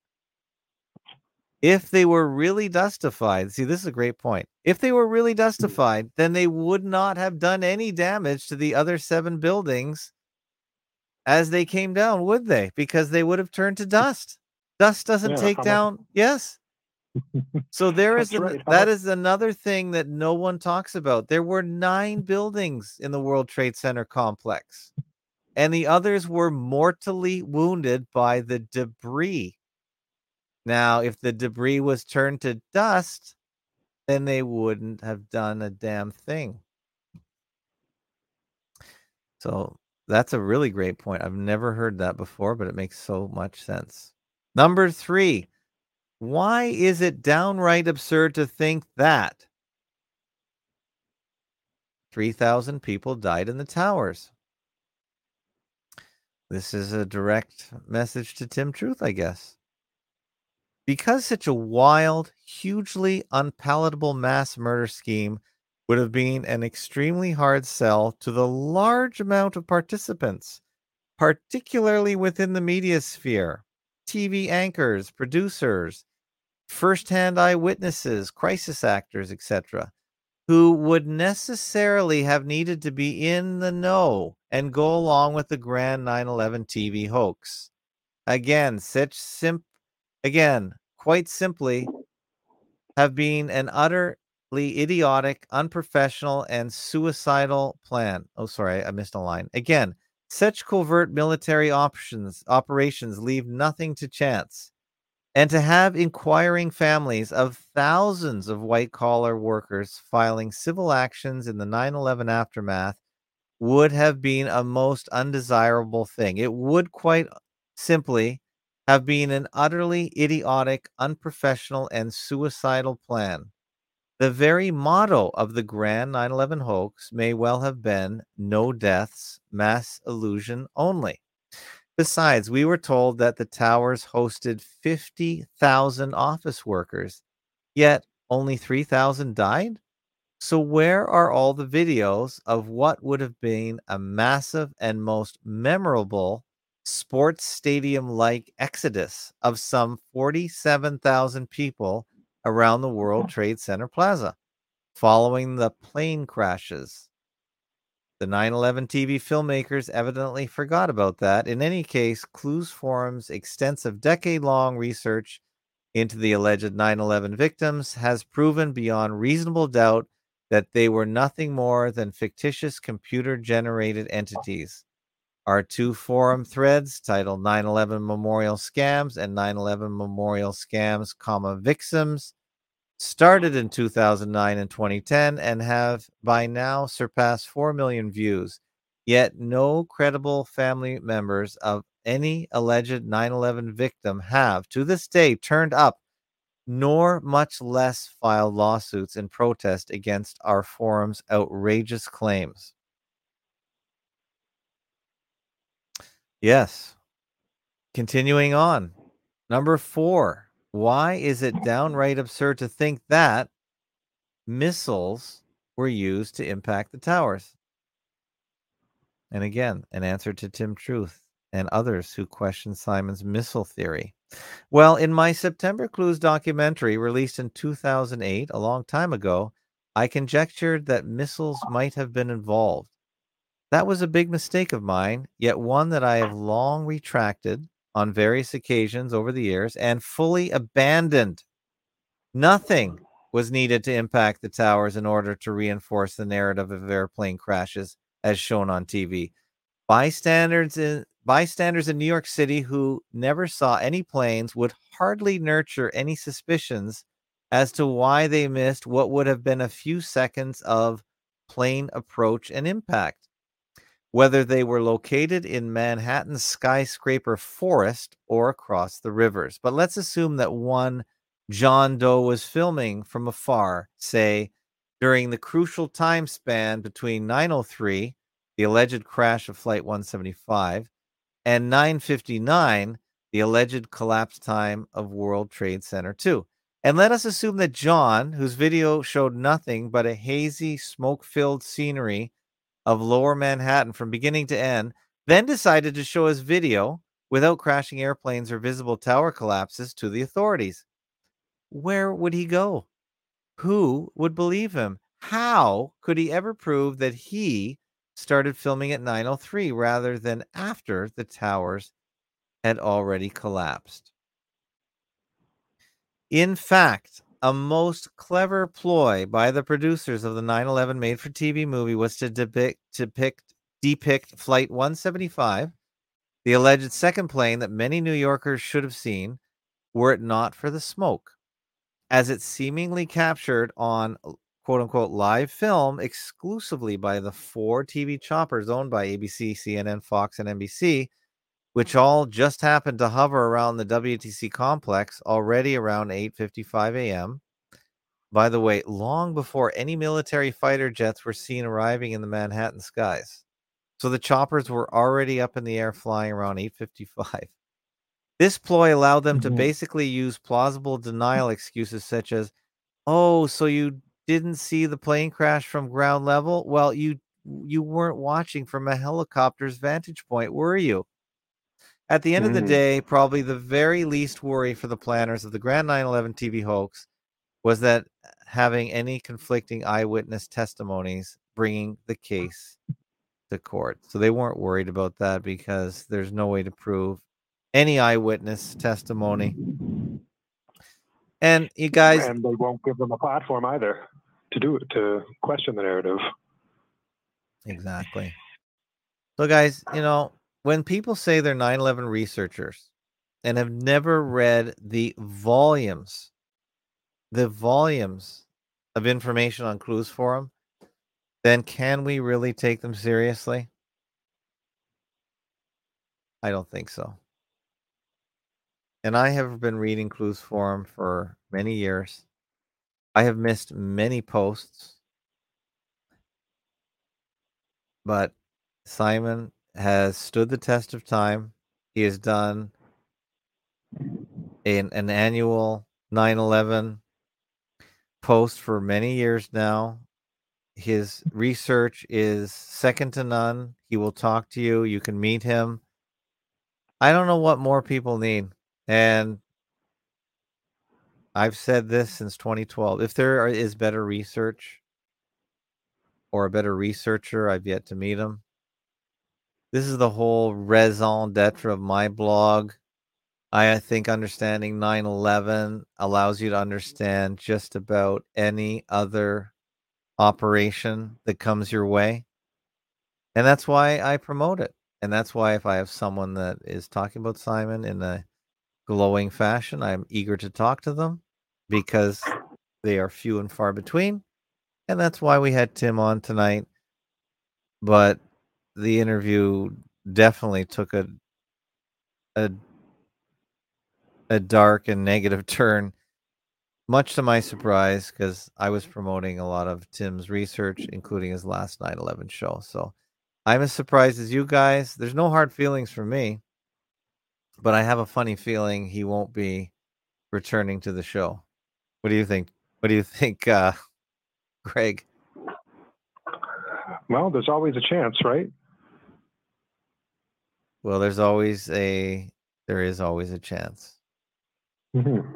If they were really dustified, see, this is a great point. If they were really dustified, then they would not have done any damage to the other 7 buildings as they came down, would they? Because they would have turned to dust. Dust doesn't take down. Yes. So there is that is another thing that no one talks about. There were 9 buildings in the World Trade Center complex, and the others were mortally wounded by the debris. Now, if the debris was turned to dust, then they wouldn't have done a damn thing. So that's a really great point. I've never heard that before, but it makes so much sense. Number 3, why is it downright absurd to think that 3,000 people died in the towers? This is a direct message to Tim Truth, I guess. Because such a wild, hugely unpalatable mass murder scheme would have been an extremely hard sell to the large amount of participants, particularly within the media sphere, TV anchors, producers, first-hand eyewitnesses, crisis actors, etc., who would necessarily have needed to be in the know and go along with the grand 9/11 TV hoax. Again, quite simply, have been an utterly idiotic, unprofessional, and suicidal plan. Oh, sorry, I missed a line. Again, such covert military operations leave nothing to chance. And to have inquiring families of thousands of white-collar workers filing civil actions in the 9/11 aftermath would have been a most undesirable thing. It would quite simply have been an utterly idiotic, unprofessional, and suicidal plan. The very motto of the grand 9/11 hoax may well have been no deaths, mass illusion only. Besides, we were told that the towers hosted 50,000 office workers, yet only 3,000 died? So where are all the videos of what would have been a massive and most memorable sports stadium-like exodus of some 47,000 people around the World Trade Center Plaza following the plane crashes? The 9/11 TV filmmakers evidently forgot about that. In any case, Clues Forum's extensive decade-long research into the alleged 9/11 victims has proven beyond reasonable doubt that they were nothing more than fictitious computer-generated entities. Our 2 forum threads titled 9/11 Memorial Scams and 9/11 Memorial Scams, Victims started in 2009 and 2010 and have by now surpassed 4 million views. Yet no credible family members of any alleged 9/11 victim have, to this day, turned up, nor much less filed lawsuits in protest against our forum's outrageous claims. Yes. Continuing on. Number 4. Why is it downright absurd to think that missiles were used to impact the towers? And again, an answer to Tim Truth and others who question Simon's missile theory. Well, in my September Clues documentary released in 2008, a long time ago, I conjectured that missiles might have been involved. That was a big mistake of mine, yet one that I have long retracted on various occasions over the years and fully abandoned. Nothing was needed to impact the towers in order to reinforce the narrative of airplane crashes as shown on TV. Bystanders in New York City who never saw any planes would hardly nurture any suspicions as to why they missed what would have been a few seconds of plane approach and impact, whether they were located in Manhattan's skyscraper forest or across the rivers. But let's assume that one John Doe was filming from afar, say, during the crucial time span between 9:03, the alleged crash of Flight 175, and 9:59, the alleged collapse time of World Trade Center 2. And let us assume that John, whose video showed nothing but a hazy, smoke-filled scenery of lower Manhattan from beginning to end, then decided to show his video without crashing airplanes or visible tower collapses to the authorities. Where would he go? Who would believe him? How could he ever prove that he started filming at 9:03 rather than after the towers had already collapsed? In fact, a most clever ploy by the producers of the 9/11 made-for-TV movie was to depict Flight 175, the alleged second plane that many New Yorkers should have seen were it not for the smoke, as it's seemingly captured on quote-unquote live film exclusively by the 4 TV choppers owned by ABC, CNN, Fox, and NBC, which all just happened to hover around the WTC complex already around 8:55 a.m. By the way, long before any military fighter jets were seen arriving in the Manhattan skies. So the choppers were already up in the air flying around 8:55. This ploy allowed them to basically use plausible denial excuses such as, "Oh, so you didn't see the plane crash from ground level? Well, you weren't watching from a helicopter's vantage point, were you?" At the end of the day, probably the very least worry for the planners of the Grand 9/11 TV hoax was that having any conflicting eyewitness testimonies bringing the case to court. So they weren't worried about that because there's no way to prove any eyewitness testimony. And you guys... And they won't give them a platform either to question the narrative. Exactly. So guys, when people say they're 9/11 researchers and have never read the volumes of information on Clues Forum, then can we really take them seriously? I don't think so. And I have been reading Clues Forum for many years. I have missed many posts, but Simon has stood the test of time. He has done an annual 9/11 post for many years now. His research is second to none. He will talk to you. You can meet him. I don't know what more people need. And I've said this since 2012. If there is better research or a better researcher, I've yet to meet him. This is the whole raison d'etre of my blog. I think understanding 9/11 allows you to understand just about any other operation that comes your way. And that's why I promote it. And that's why if I have someone that is talking about Simon in a glowing fashion, I'm eager to talk to them because they are few and far between. And that's why we had Tim on tonight. But the interview definitely took a dark and negative turn, much to my surprise, because I was promoting a lot of Tim's research, including his last 9/11 show. So I'm as surprised as you guys. There's no hard feelings for me, but I have a funny feeling he won't be returning to the show. What do you think? What do you think, Greg? Well, there's always a chance, right? Well, there is always a chance. Mm-hmm.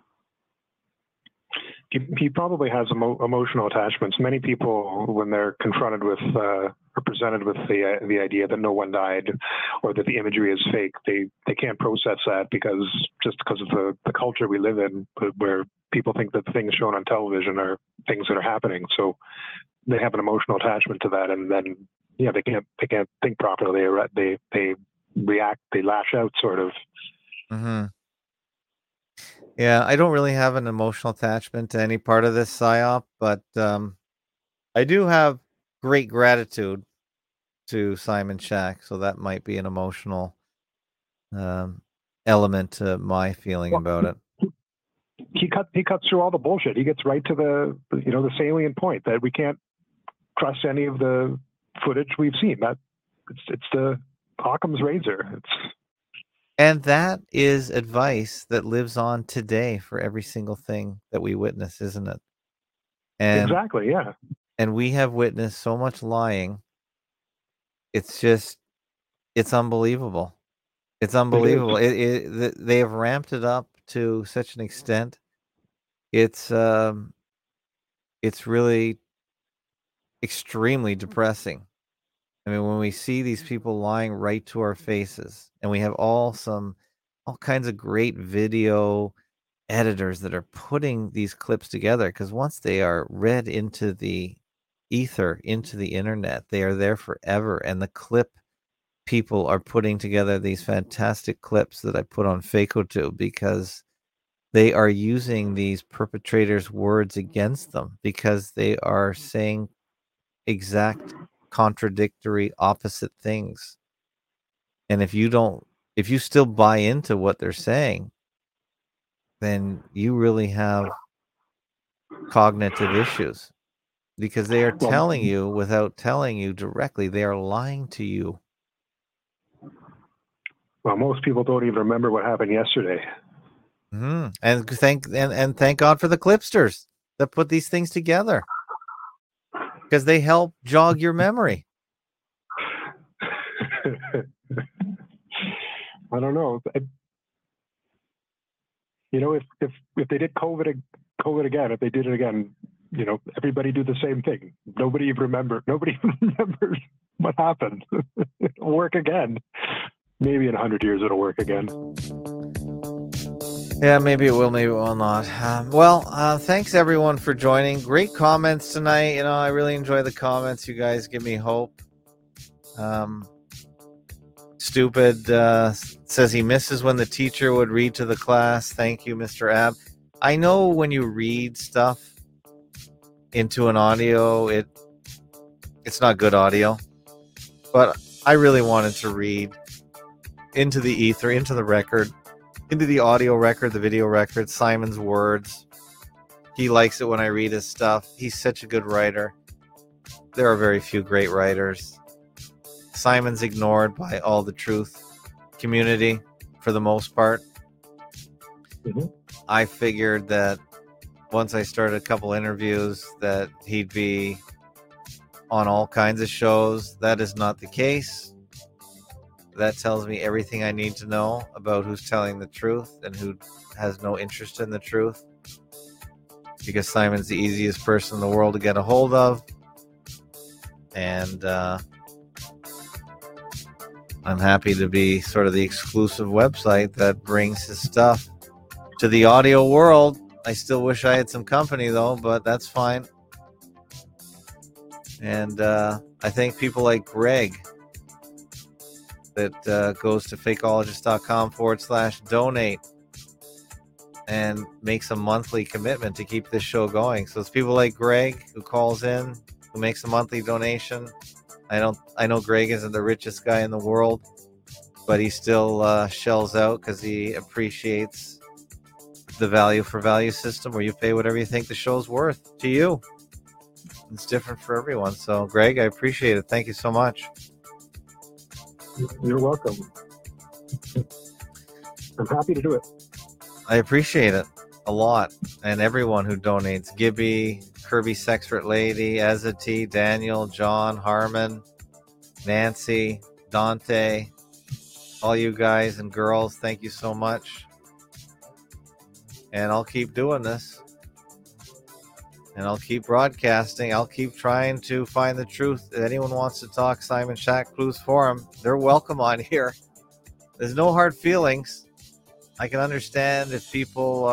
He probably has emotional attachments. Many people, when they're confronted with or presented with the idea that no one died or that the imagery is fake, they can't process that because of the culture we live in, where people think that the things shown on television are things that are happening. So they have an emotional attachment to that, and then they can't think properly. They react, they lash out, sort of. Mm-hmm. Yeah, I don't really have an emotional attachment to any part of this PSYOP, but I do have great gratitude to Simon Shack, so that might be an emotional element to my feeling about it. He cuts through all the bullshit. He gets right to the salient point that we can't trust any of the footage we've seen. That it's the Occam's razor. And that is advice that lives on today for every single thing that we witness, isn't it? And exactly, yeah. And we have witnessed so much lying. It's unbelievable. It's unbelievable. They have ramped it up to such an extent. It's really extremely depressing. I mean, when we see these people lying right to our faces, and we have all kinds of great video editors that are putting these clips together, because once they are read into the ether, into the internet, they are there forever. And the clip people are putting together these fantastic clips that I put on FacoTube, because they are using these perpetrators' words against them, because they are saying exact contradictory opposite things. And if you still buy into what they're saying, then you really have cognitive issues, because they are telling you without telling you directly. They are lying to you. Well, most people don't even remember what happened yesterday. Mm-hmm. And thank God for the clipsters that put these things together, because they help jog your memory. I don't know. If they did COVID again, if they did it again, everybody do the same thing. Nobody even remembers what happened. It'll work again. Maybe in 100 years it'll work again. Yeah, maybe it will, maybe it will not. Thanks everyone for joining. Great comments tonight. I really enjoy the comments. You guys give me hope. Stupid says he misses when the teacher would read to the class. Thank you, Mr. Ab. I know when you read stuff into an audio, it's not good audio, but I really wanted to read into the ether, into the record, into the audio record, the video record, Simon's words. He likes it when I read his stuff. He's such a good writer. There are very few great writers. Simon's ignored by all the truth community for the most part. Mm-hmm. I figured that once I started a couple interviews that he'd be on all kinds of shows. That is not the case. That tells me everything I need to know about who's telling the truth and who has no interest in the truth, because Simon's the easiest person in the world to get a hold of. And I'm happy to be sort of the exclusive website that brings his stuff to the audio world. I still wish I had some company though, but that's fine. And I thank people like Greg that goes to fakeologist.com/donate and makes a monthly commitment to keep this show going. So it's people like Greg who calls in, who makes a monthly donation. I know Greg isn't the richest guy in the world, but he still shells out because he appreciates the value for value system, where you pay whatever you think the show's worth to you. It's different for everyone. So Greg, I appreciate it. Thank you so much. You're welcome. I'm happy to do it. I appreciate it a lot. And everyone who donates: Gibby, Kirby Sexfort Lady, Ezra, Daniel, John, Harmon, Nancy, Dante, all you guys and girls, thank you so much. And I'll keep doing this. And I'll keep broadcasting. I'll keep trying to find the truth. If anyone wants to talk Simon Shack Clues Forum, they're welcome on here. There's no hard feelings. I can understand if people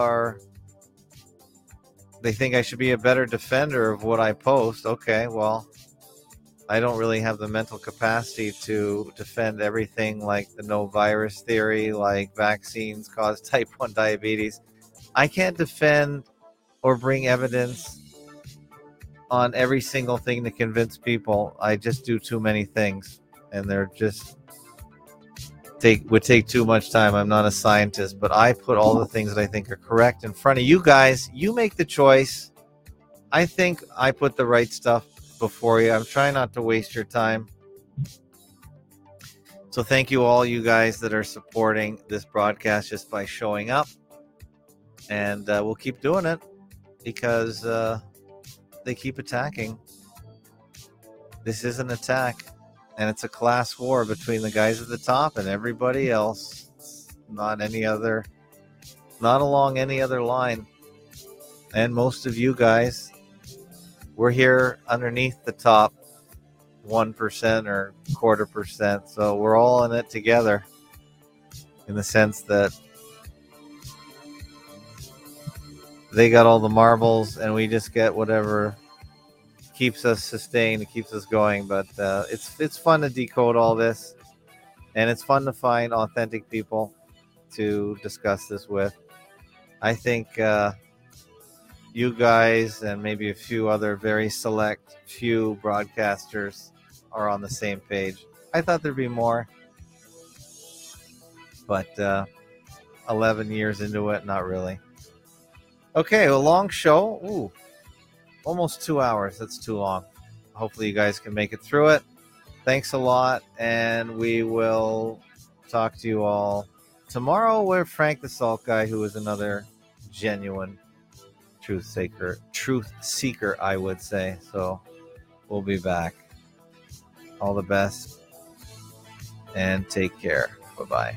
they think I should be a better defender of what I post. Okay, well, I don't really have the mental capacity to defend everything, like the no virus theory, like vaccines cause type 1 diabetes. I can't defend or bring evidence on every single thing to convince people. I just do too many things, and they're just would take too much time. I'm not a scientist, but I put all the things that I think are correct in front of you guys. You make the choice. I think I put the right stuff before you. I'm trying not to waste your time. So thank you all you guys that are supporting this broadcast just by showing up. And we'll keep doing it because they keep attacking. This is an attack. And it's a class war between the guys at the top and everybody else. It's not along any other line. And most of you guys, we're here underneath the top 1% or 0.25%. So we're all in it together in the sense that they got all the marbles and we just get whatever keeps us sustained, it keeps us going. But it's fun to decode all this, and it's fun to find authentic people to discuss this with. I think you guys and maybe a few other very select few broadcasters are on the same page. I thought there'd be more, but 11 years into it, not really. Okay, a long show. Ooh, almost 2 hours. That's too long. Hopefully you guys can make it through it. Thanks a lot, and we will talk to you all tomorrow with Frank the Salt Guy, who is another genuine truth seeker, I would say. So we'll be back. All the best, and take care. Bye-bye.